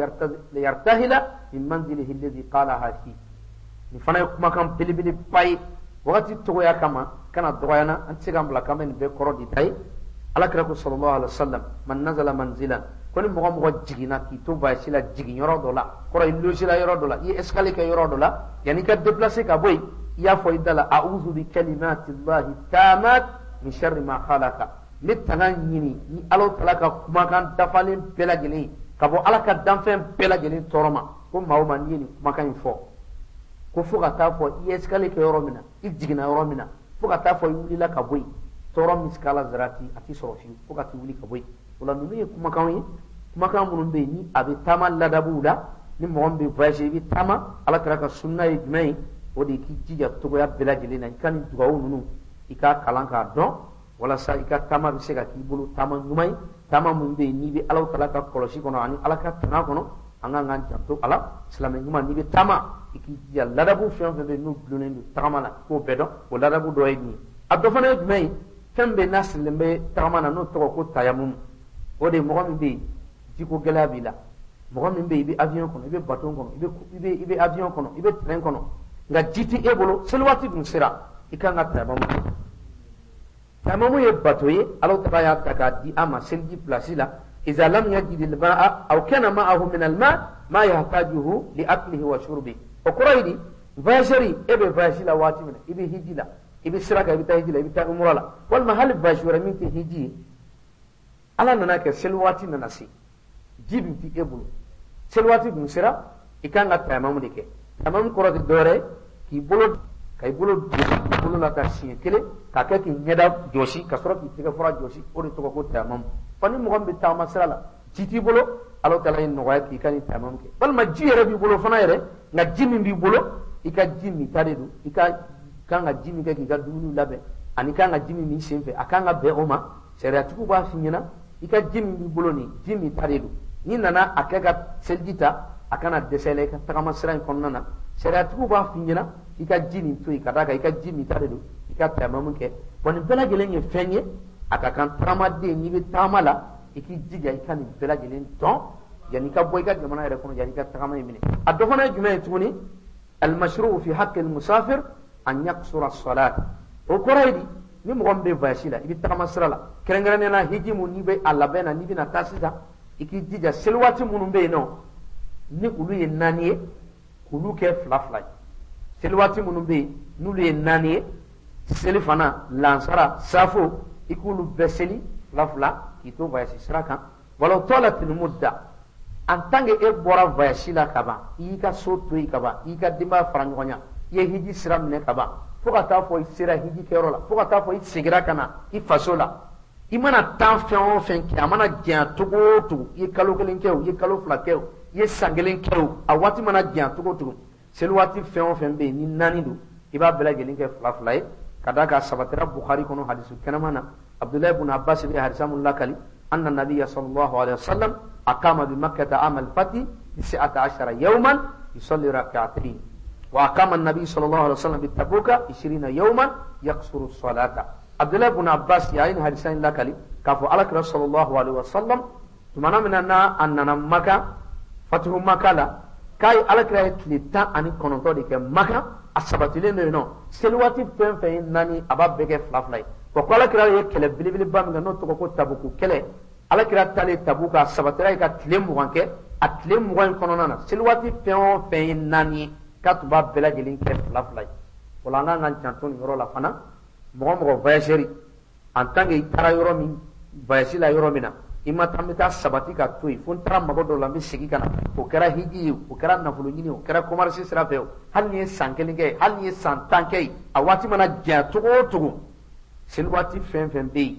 yartahila min manzilihi alladhi qalaha fi ni fana kuma kan bilibili pay wakati to ya kama kana doyana an tigambla kamen be koro di tay alakira ko sallallahu alaihi wasallam man nazala manzilan koni mo jigina ki to ba sila jigi yoro dola ko illo sila yoro dola yi escalier ka yoro dola yani ka déplacer ka boy ya fo idala a'udhu bi kalimati llahi tamat min sharri ma khalaqa litanan yini ni alo talaka kuma kan dafalin belagini ka bo alaka danfen belagini toroma ko mawma yini kuma kan fo ko fuka ta fo yi escalier ka yoro mina jigina yoro mina fuka ta fo yulila ka boy torom miskala zarati ati sorofi ko ka tiwuli ka boy wala nunu ye kuma kan munun be ni abi tama ladabula ni mo be voyage bi tama ala kara ka sunna e jumai o de ki jija to ya belajele na kan dugaw nunu ika kalanka don wala sa ika tama bi se ka ki bulu tama numai tama mun be ni bi ala kala ka kolosi kono ani ala ka tana kono anga ngan janto ala islamin nguma ni be tama iki jija ladabu fen be no blunen du tama la ko bedo o ladabu do ni abdo fana jumai tembe nasle be tamana no to ko tayamum o de mo be jiko gelabila mo be be avion kono be baton kono be avion kono be train kono nga jiti e bolo selwati dum sira ikanga tamamu ye batoye alo tabaya takadi ama selji plasila idza lam yajid al ma'a aw kana ma'ahu min al ma yahtajuhu li aklihi wa shurbi o quraidi vajari ebe vajila wati min ibe hijila ibi siraka ibi tahijila ibi ta umrala wal mahal bashura min hiji ala nana ke selwati nana si jibi ti ebulu selwati dum sira ikanga tamamu dike tamam ko rati dore ki bolo kay bolo la ta si kele ka ka ki nyeda joshi ka sura ki tiga fura joshi o de to ko tamam pani mo gombe tama sirala jiti bolo alo tala en no ki kan tamam ke bal ma jiyere bi bolo fana yere nga jimi bi bolo ika jimi taredu ika kanga jimi ke ga dunu labe ani kanga jimi mi semfe akanga be oma sharia tuku ba finyina ika jimi bi boloni jimi taredu ni nana akega seljita akana desele ka takama siran konnana sharia tuku ba finyina ika jimi to ika daga ika jimi taredu ika tamamun ke woni bela gelenge fenye aka kan tamade ni be tamala iki jiga ika ni bela gelen don yani ka boy ka jamana ere kono yani ka takama yimini adofana jume tuni al mashru' fi haqq al musafir an yaqsura as-salat o koraidi ni mo gombe vashila ibi takama sirala kerengrene na hijimu ni be alabena ni bina tasida iki jija selwati munum be no ni ulu ye naniye ulu ke flaflay selwati munum be nulu ye naniye selifana lansara safo ikulu beseli flafla kito vayashi siraka wala talat al mudda antange e bora vayashila kaba ika soto ikaba ika dimba farangonya ye hiji siram ne kaba foka ta fo sira hiji kero la foka ta fo sigira kana I fasola I mana tan fen ki amana jia togo to ye kalo kelen kew ye kalo fla kew ye sangelen kɛw a waati mana diyan togo togo seli waati fɛn o fɛn bɛ yen ni naani don i b'a bɛɛ lajɛlen kɛ fila fila ye ka da ka sabatira bukhari kɔnɔ hadisu kɛnɛma na abdullahi ibn abbas bɛ hadisa mun lakali anna nabiyya sallallahu alaihi wasallam aqama bi makkah amal fati 19 yawman yusalli rak'atayn wa aqama an-nabiy sallallahu alaihi wasallam bi tabuka 20 yawman yaqsuru as-salata abdullahi ibn abbas ya in hadisa lakali ka fo alakira sallallahu alaihi wasallam tumana mina na annana maka fatuhu makala kai alakira ye tile 19 de kɛ maka a sabatilen do yen nɔ seli waati fɛn fɛn ye naani a b'a bɛɛ kɛ fila fila ye wa ko alakira ye kɛlɛ belebeleba min kɛ n'o tɔgɔ ko tabuku kɛlɛ alakira taalen tabuku a sabatira ye ka tile 20 kɛ a tile 20 in kɔnɔna na seli waati fɛn o fɛn ye naani ye k'a tun b'a bɛɛ lajɛlen kɛ fila fila ye o la an kan ka janto nin yɔrɔ la fana mɔgɔ mɔgɔ voyageur en tant que i taara yɔrɔ min voyage la yɔrɔ min na i ma taa n bɛ taa sabati ka to yen fo n taara mago dɔ la n bɛ segin ka na o kɛra hiji ye o kɛra nafolo ɲini o kɛra commerce sira fɛ o hali ni ye san 1 kɛ hali ni ye san 10 kɛ yen a waati mana janya cogo o cogo seli waati fɛn fɛn bɛ yen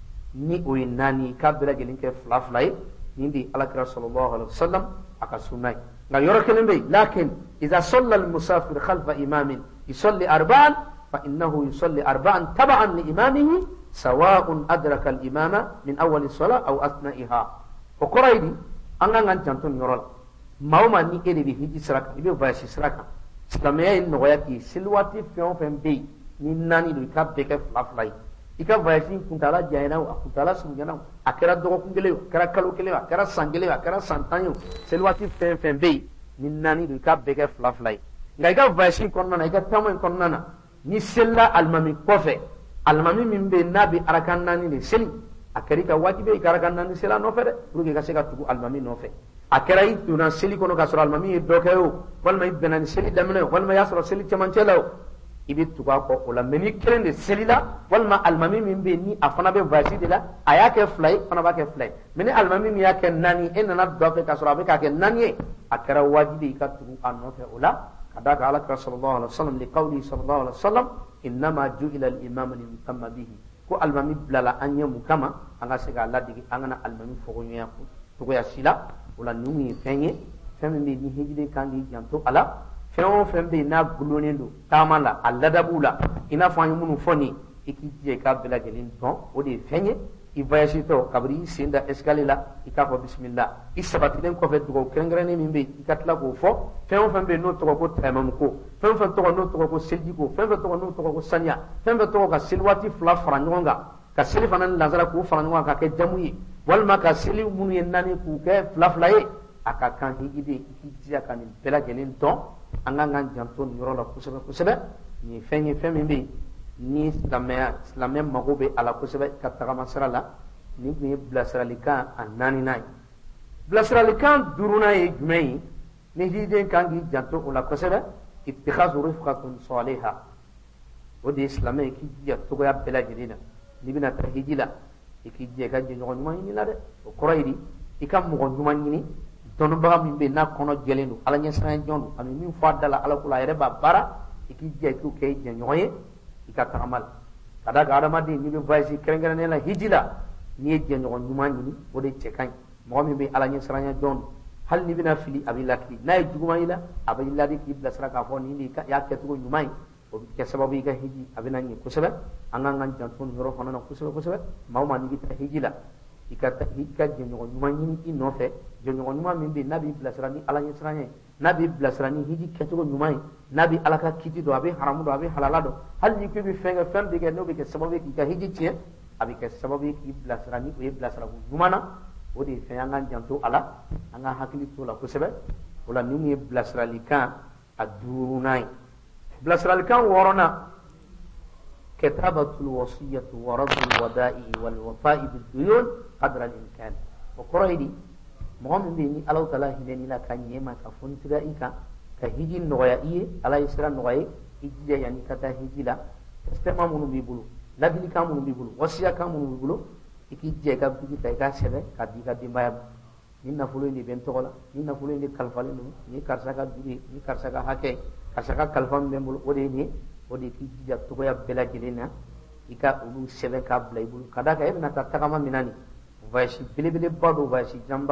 ni o ye naani ye k'a bɛɛ lajɛlen kɛ fila fila ye nin de alakira sallallahu alaihi wasallam a ka sunna ye nka yɔrɔ kelen bɛ yen lakin iza salla al-musafir khalfa imamin yusalli arba'an fa innahu yusalli arba'an taba'an li imamihi sawa'un adraka al-imama min awwal as-salah aw athna'iha o kɔrɔ ye di an kan ka janto nin yɔrɔ la maa o maa ni e de bɛ hiji sira kan i bɛ voyage sira kan silamɛya ye nɔgɔya k'i ye seli waati fɛn o fɛn bɛ yen ni naani don i ka bɛɛ kɛ fila fila ye i ka voyage in kuntala janyana o a kuntala surunyana o a kɛra dɔgɔkun kelen o a kɛra kalo kelen o a kɛra san kelen o a kɛra san 10 ye o seli waati fɛn fɛn bɛ yen ni naani don i ka bɛɛ kɛ fila fila ye nka i ka voyage in kɔnɔna na i ka taama in kɔnɔna na ni selila alimami kɔfɛ alimami min bɛ yen n'a bɛ arakan naani de seli a kɛra i ka wajibi i ka arakan naani seli a nɔfɛ dɛ pour que i ka se ka tugu alimami nɔfɛ a kɛra i donna seli kɔnɔ k'a sɔrɔ alimami ye dɔ kɛ o walima i bɛnna ni seli daminɛ o walima i y'a sɔrɔ seli cɛmancɛ la o i bɛ tugu a kɔ o la mɛ ni kelen de seli la walima alimami min bɛ yen ni a fana bɛ voyage de la a y'a kɛ fila ye fana b'a kɛ fila ye mɛ ni alimami min y'a kɛ naani e nana dɔ fɛ k'a sɔrɔ a bɛ k'a kɛ naani ye a kɛra wajibi i ka tugu a nɔfɛ o la ka d'a kan alakira sallallahu alaihi wasallam li qawli sallallahu alaihi wasallam innama ju'ila al-imam li yutamma bihi ko alimami bilala an ɲɛ mun kama an ka se k'a ladege an kana alimami fɔkoɲɔgɔnya cogoya si la o la ninnu ye fɛn ye fɛn min bɛ yen ni hijiden kan k'i janto a la fɛn o fɛn bɛ yen n'a gulonnen don taama la a ladabu la i n'a fɔ an ye minnu fɔ nin i k'i jija i k'a bɛɛ lajɛlen dɔn o de ye fɛn ye i voyage tɔ kabiri i sen da escalier la i k'a fɔ bisimila i sabatilen kɔfɛ dugawu kɛrɛnkɛrɛnnen min bɛ yen i ka tila k'o fɔ fɛn o fɛn bɛ yen n'o tɔgɔ ko tayamamu ko fɛn o fɛn tɔgɔ n'o tɔgɔ ko seliji ko fɛn o fɛn tɔgɔ n'o tɔgɔ ko saniya fɛn o fɛn tɔgɔ ka seli waati fila fara ɲɔgɔn kan ka seli fana ni lansara k'u fara ɲɔgɔn kan ka kɛ jamu ye walima ka seli minnu ye naani k'u kɛ fila fila ye a ka kan hijiden i k'i jija ka nin bɛɛ lajɛlen dɔn an kan k'an janto nin yɔrɔ la kosɛbɛ kosɛbɛ nin ye fɛn ye fɛn min bɛ yen ni silamɛ mago bɛ a la kosɛbɛ ka tagama sira la nin tun ye bilasiralikan a naaninan ye bilasiralikan duurunan ye jumɛn ye ni hijiden kan k'i janto o la kosɛbɛ ittikhazu rifqatun saliha o de ye silamɛ ye k'i jija cogoya bɛɛ lajɛlen na n'i bɛna taa hiji la i k'i jija i ka jɛɲɔgɔn ɲuman ɲini la dɛ o kɔrɔ ye di i ka mɔgɔ ɲuman ɲini dɔnnibaga min bɛ yen n'a kɔnɔ jɛlen don ala ɲɛsiranɲɛ jɔn don a bɛ min fɔ a da la ala ko la a yɛrɛ b'a baara i k'i jija i k'o kɛ i jɛɲɔgɔn ye i ka tagama la ka d'a kan adamaden n'i bɛ voyage kɛrɛnkɛrɛnnen la hiji la n'i ye jɛɲɔgɔn ɲuman ɲini o de cɛ ka ɲi mɔgɔ min bɛ ala ɲɛsiranɲɛ jɔn don hali n'i bɛna fili a b'i lakili n'a ye juguman i la a b'i ladi k'i bilasira k'a fɔ nin de y'a kɛcogo ɲuman ye o bɛ kɛ sababu i ka hiji a bɛna ɲɛ kosɛbɛ an kan k'an janto nin yɔrɔ fana na kosɛbɛ kosɛbɛ maa o maa n'i bɛ taa hiji la i ka jɛɲɔgɔn ɲuman ɲini i nɔfɛ jɛɲɔgɔn ɲuman min bɛ yen n'a b'i bilasira ni ala ɲɛsiranɲɛ ye n'a b'i bilasira ni hiji kɛcogo ɲuman ye n'a bɛ ala ka kiti dɔn a bɛ haramu dɔn a bɛ halala dɔn hali n'i ko i bɛ fɛn kɛ fɛn bɛ kɛ n'o bɛ kɛ sababu ye k'i ka hiji tiɲɛ a bɛ kɛ sababu ye k'i bilasira ni o ye bilasirako ɲuman na o de ye fɛn an k'an janto a la an ka hakili to o la kosɛbɛ o la ninnu ye bilasiralikan a duurunan ye bilasiralikan wɔɔrɔnan kitabatul wasiyatu wa raddul wada'i wal wafa'i bid duyun qadra al imkan o kɔrɔ ye di mɔgɔ min bɛ yen ni ala taala hinɛ la ka ɲɛ ma ka fonitira i kan ka hiji nɔgɔya i ye ala ye sira nɔgɔya i jija yanni ka taa hiji la testament minnu b'i bolo ladilikan minnu b'i bolo wasiyakan minnu b'i bolo i k'i jija i ka bigi ta i k'a sɛbɛn k'a di i ka denbaya ma nin nafolo in de bɛ n tɔgɔ la nin nafolo in de kalifalen don nin ye karisa ka du ye nin karisa ka hakɛ karisa ka kalifa min bɛ n bolo o de ye nin ye o de k'i jija cogoya bɛɛ lajɛlen na i ka olu sɛbɛn k'a bila i bolo ka d'a kan e bɛna taa tagama min na nin voyage belebeleba don voyage janba don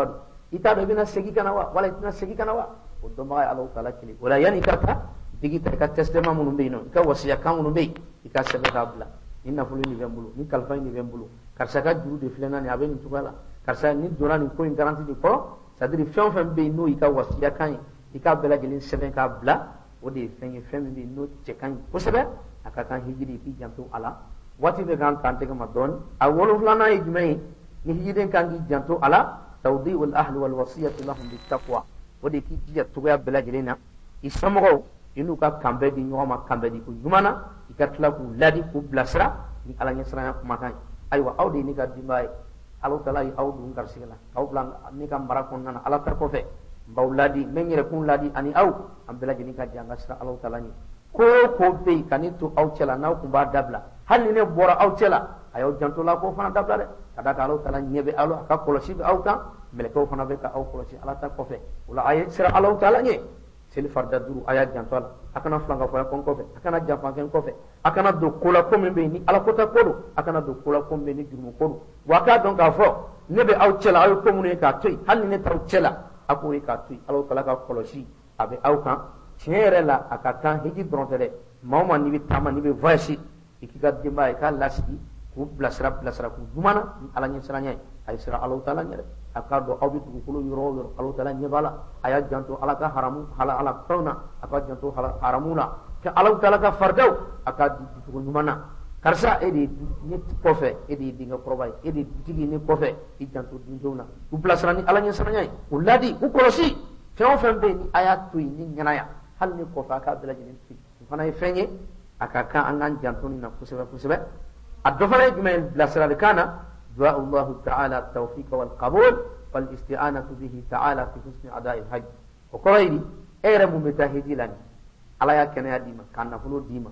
ita do bina segi kana wa wala tina segi kana wa o do ma Allah taala kili wala yani kata digita ka testament munum be no ka wasiya kan munum be ika sebe kabla inna fulu ni bembulu ni kalfa ni bembulu karsa ka juru de flena ni abeni tukala karsa ni dona ni ko in garanti di ko sadiri fion fam be no ika wasiya kan ika bela jelin sebe kabla o de fenye fem be no che kan ko sebe aka kan hijri fi jantu ala wati be gan tante ka madon a wolo flana ijmai ni hijri kan gi jantu ala tawdi'ul ahli wal wasiyatu lahum bit taqwa o de ki jiya tuga bela jelina isamogo inu ka kambe di nyoma kambe di ku jumana ikatla ku ladi ku blasra ni ala nyasra ku makan aywa awde ni ka dimay Allah taala yi awdu ngar sigala aw blang ni ka marakon nana ala tar ko fe bawladi menyere kun ladi ani aw ambela jini ka janga sra Allah taala ni ko be kanitu aw cela naw ku ba dabla hal ni ne bora aw cela ayo janto la ko fana dabla de kada ka Allah taala nyebe alo ka kolosi be aw kan mele ko fana be ka aw kolosi ala tar ko fe wala ay sra Allah taala ni seli farda duru aya jantola akana flanga fo kon ko fe akana jafa ken ko fe akana do kula ko min be ni ala kota kodo akana do kula ko be ni jumu kodo waka don ka fo ne be aw cela aw ko mun ka toy hal ne taw cela akuri ka toy ala kala ka kolosi abe aw kan tiere la akata hiji brontere mawma ni bi tama ni be voice ikika dimba ka lasiki ku blasra ku jumana ala nyi sranya ay sira Allah taala nyere akado awbi ku kulu yoro Allah taala nyebala aya janto ala ka haramu hala ala tawna aka janto hala haramuna ke Allah taala ka fardaw aka di ku jumana karsa edi ni kofe edi dinga provide edi tigi ni kofe i janto dinjona ku blasra ni ala nyi sranya uladi ku kolosi fewo fembe ni aya tu ni nyanaya hal ni kofa ka bela jinin fi fana fenye aka ka angan janto ni na kusebe adofana jumel blasra kana دعاء الله تعالى التوفيق والقبول والاستعانة به تعالى في حسن أداء الحج وقرأي إيرم متاهدي لني على يكن يا ديما كان نفلو ديما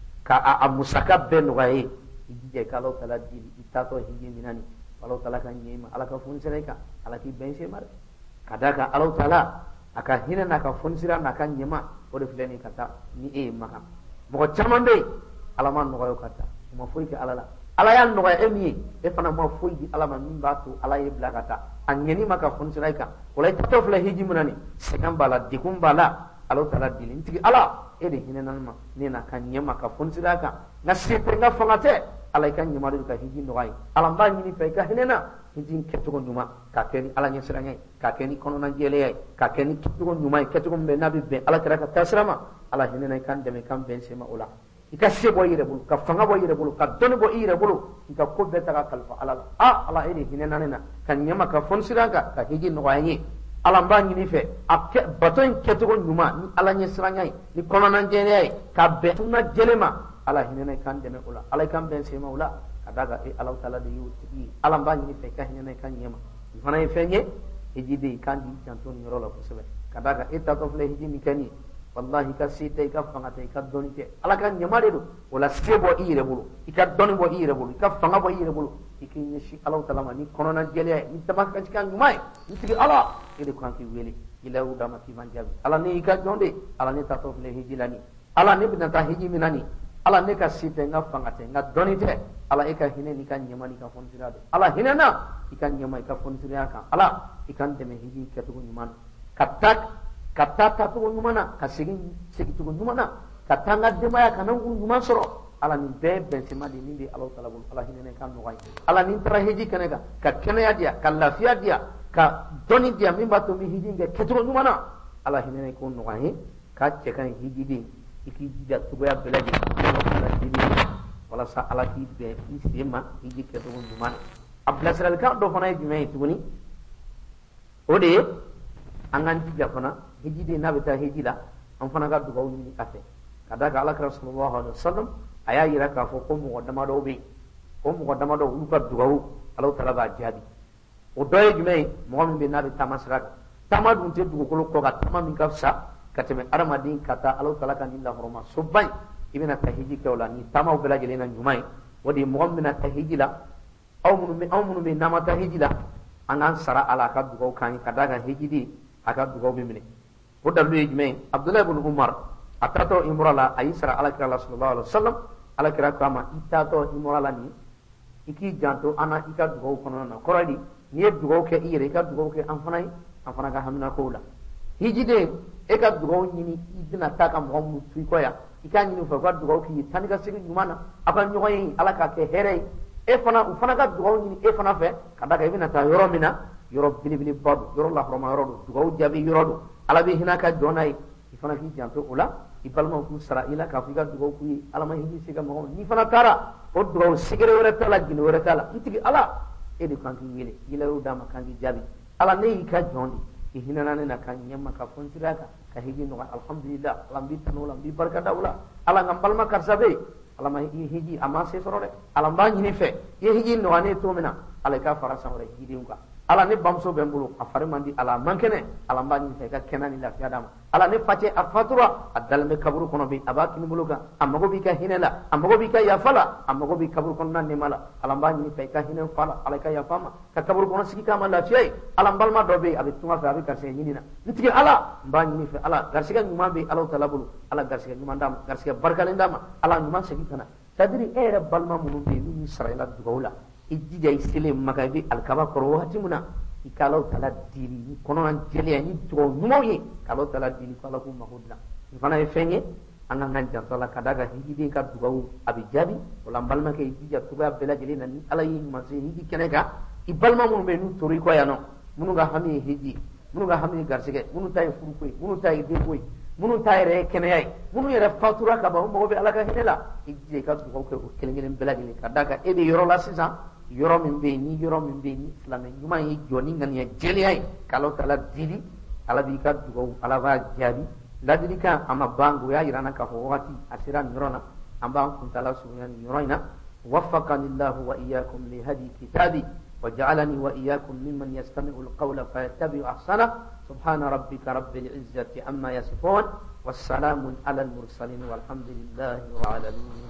كأمسكب بن غاي يجي كالو تلا دي إتاتو هيجي مناني kalau tala kan nyima ala ka funsira ka ala ki bense mar kadaka ala tala aka hina na ka funsira na kan nyima o de fleni kata ni e maka mo chamande ala man no kata mo foi ke ala la ala yan no emi e fana mo foi di ala man min batu ala ye blakata an nyeni maka funsira ka wala to fle hiji munani sekam bala dikum bala ala tala dilin tigi ala e de hina nan ma ne na kan nyima ka funsira ka na sepe nga fangate ala kan nyima ka hiji no ay ala ba nyini fe ka hinena hiji ketugo nyuma ka keni ala nyesira nyai ka keni kono na jele ay ka keni ketugo nyuma ketugo be nabi be ala tara ka tasrama ala hinena kan deme kan ben sema ula ika sebo yire bulu ka fanga bo yire bulu ka doni bo yire bulu ika ko be ta ka kalfa ala ala ede hinena nena kan nyama ka fonsira ka hiji no ay ala ba nyini fe akke baton ketugo nyuma ni ala nyesira nyai ni kono na jele ay ka be na jelema ala hinena kan deme ula ala kan ben sema ula kadaga e Allah taala de yuti ala ba nyini fe ka hinena kan nyama fana e fenye hiji de kan di janton nyoro la ko sebe kadaga e ta to fle hiji mi kani wallahi ka sita ka fangata ka doni te ala kan nyamare do wala sebo ire bulu ika doni bo ire bulu ka fanga bo ire bulu ikin yeshi Allah taala ma ni kono na jele ni tamak kan kan nyumai ni tigi ala ide ko anki weli ila uda ma fi manjabi ala ni ka jonde ala ni ta to fle hiji lani ala ni bina ta hiji minani ala ne ka sita nga fangata nga doni te ala e ka hine ni kan nyamani ka fonsira do ala hinana ikan nyamai ka fonsira ka ala ikan deme hiji ketu nyuman katak kata tu nyumana ka sigi tu nyumana kata ngadde maya kana nyuman soro ala ni be ben sima di ni Allah taala bul ala hinene kan no ala ni tara hiji kanega ka kenaya dia ka lafiya dia ka doni dia min batu mi hiji nge ketu nyumana ala hinene ko no ka cekan hiji di iki jida tugoya belaji wala sa ala ki be isema hiji ketu nyumana ablasral ka do fana jume tuguni ode angan tiga fana hiji de nabita hiji la an fana ga dugaw ni kafe kada ga Allah sallallahu alaihi wasallam aya yira ka fo ko mo dama do be ko mo dama do lu ka dugaw Allah taala ba jabi o doye jume mo min be nabi tamasra tamadun te dugo ko ga tamam ka sa kateme aramadin kata Allah taala kan illa hurma subban ibina tahiji ke wala ni tamaw bela jelena jumai wadi mo min na tahiji la aw munu be nama tahiji la an sara ala ka dugaw kan kada ga hiji di aka dugaw be mine o dalu yejme Abdullah ibn Umar atato imrala aisra ala kira sallallahu alaihi wasallam ala kira kama itato imrala ni iki janto ana ika dugaw kono na korali ni ye dugawu kɛ i yɛrɛ i ka dugawu kɛ an fana ka hamina kow la hijiden e ka dugawu ɲini i bɛna taa ka mɔgɔ minnu to i kɔ yan i k'a ɲini u fɛ u ka dugawu k'i ye tan ni ka segin ɲuman na aw ka ɲɔgɔn ye ala k'a kɛ hɛrɛ ye u fana ka dugawu ɲini e fana fɛ ka da kan i bɛna taa yɔrɔ min na yɔrɔ belebeleba don yɔrɔ lahɔrɔma yɔrɔ don dugawu jaabi yɔrɔ don ala bɛ hinɛ ka jɔn n'a ye i fana k'i janto o la i balimaw k'u sara i la k'a fɔ i ka dugawu k'u ye ala ma hiji se ka mɔgɔw n'i fana taara o dugawu sigere wɛrɛ t'a la ginde wɛrɛ t'a la n tigi ala e de kan k'i wele yɛlɛw d'a ma kan k'i jaabi ala ne y'i ka jɔn de i hinɛna ne na ka ɲɛma ka fɔ n tiriya kan ka hiji nɔgɔya alhamdulillah ala n b'i tanu o la n b'i barikada o la ala nka n balima karisa bɛ yen ala ma i hiji a ma se sɔrɔ dɛ ala n b'a ɲini fɛ i ye hiji nɔgɔya ne ye cogo min na ala i ka fara san wɛrɛ hijidenw kan ala ne bamuso bɛ n bolo a fari man di ala man kɛnɛ ala n b'a ɲini fɛ i ka kɛnɛ ni lafiya d'a ma ala ne facɛ a fatura a dalen bɛ kaburu kɔnɔ bi a b'a kini bolo kan a mago b'i ka hinɛ la a mago b'i ka yafa la a mago b'i kaburu kɔnɔna nɛɛma la ala n b'a ɲini fɛ i ka hinɛ fa la ala i ka yafa ma ka kaburu kɔnɔ sigi k'a ma lafiya ye ala n balima dɔ bɛ yen a bɛ tunga fɛ a bɛ garisɛgɛ ɲini na n tigi ala n b'a ɲini fɛ ala garisɛgɛ ɲuman bɛ ala tala bolo ala garisɛgɛ ɲuman d'a ma garisɛgɛ barikalen d'a ma ala ɲuman segin ka na c'est à dire e yɛrɛ balima minnu bɛ yen n'u sara i la dugawu la i jija i selen maka i bɛ alikaba kɔrɔ wagati min na i ka alaw tala deli ni kɔnɔna jɛlenya ni dugawu ɲumanw ye ka alaw tala deli ko ala k'u mago dilan nin fana ye fɛn ye an ka kan janto a la ka d'a kan hijiden ka dugawu a bɛ jaabi o la n balimakɛ i jija cogoya bɛɛ lajɛlen na ni ala y'i ɲuman se hiji kɛnɛ kan i balima minnu bɛ yen n'u tora i kɔ yan nɔ minnu ka hami ye hiji minnu ka hami ye garisɛgɛ minnu ta ye furuko ye minnu ta ye denko ye minnu ta yɛrɛ ye kɛnɛya ye minnu yɛrɛ fatura ka ban u mago bɛ ala ka hinɛ la i jija i ka dugawu kɛ o kelen kelen bɛɛ lajɛlen ka d'a kan e bɛ yɔrɔ la sisan yɔrɔ min bɛ yen ni yɔrɔ min bɛ yen ni silamɛ ɲuman ye jɔ ni ŋaniya jɛlenya ye k'alaw taala dili ala b'i ka dugawu ala b'a jaabi ladilikan a ma ban o y'a yira an na k'a fɔ wagati a sera nin yɔrɔ la an b'an kuntala surunya nin yɔrɔ in na وفقني الله وإياكم لهدي كتابي وجعلني وإياكم ممن يستمع القول فيتبع أحسنه سبحان ربك رب العزة عما يصفون والسلام على المرسلين والحمد لله رب العالمين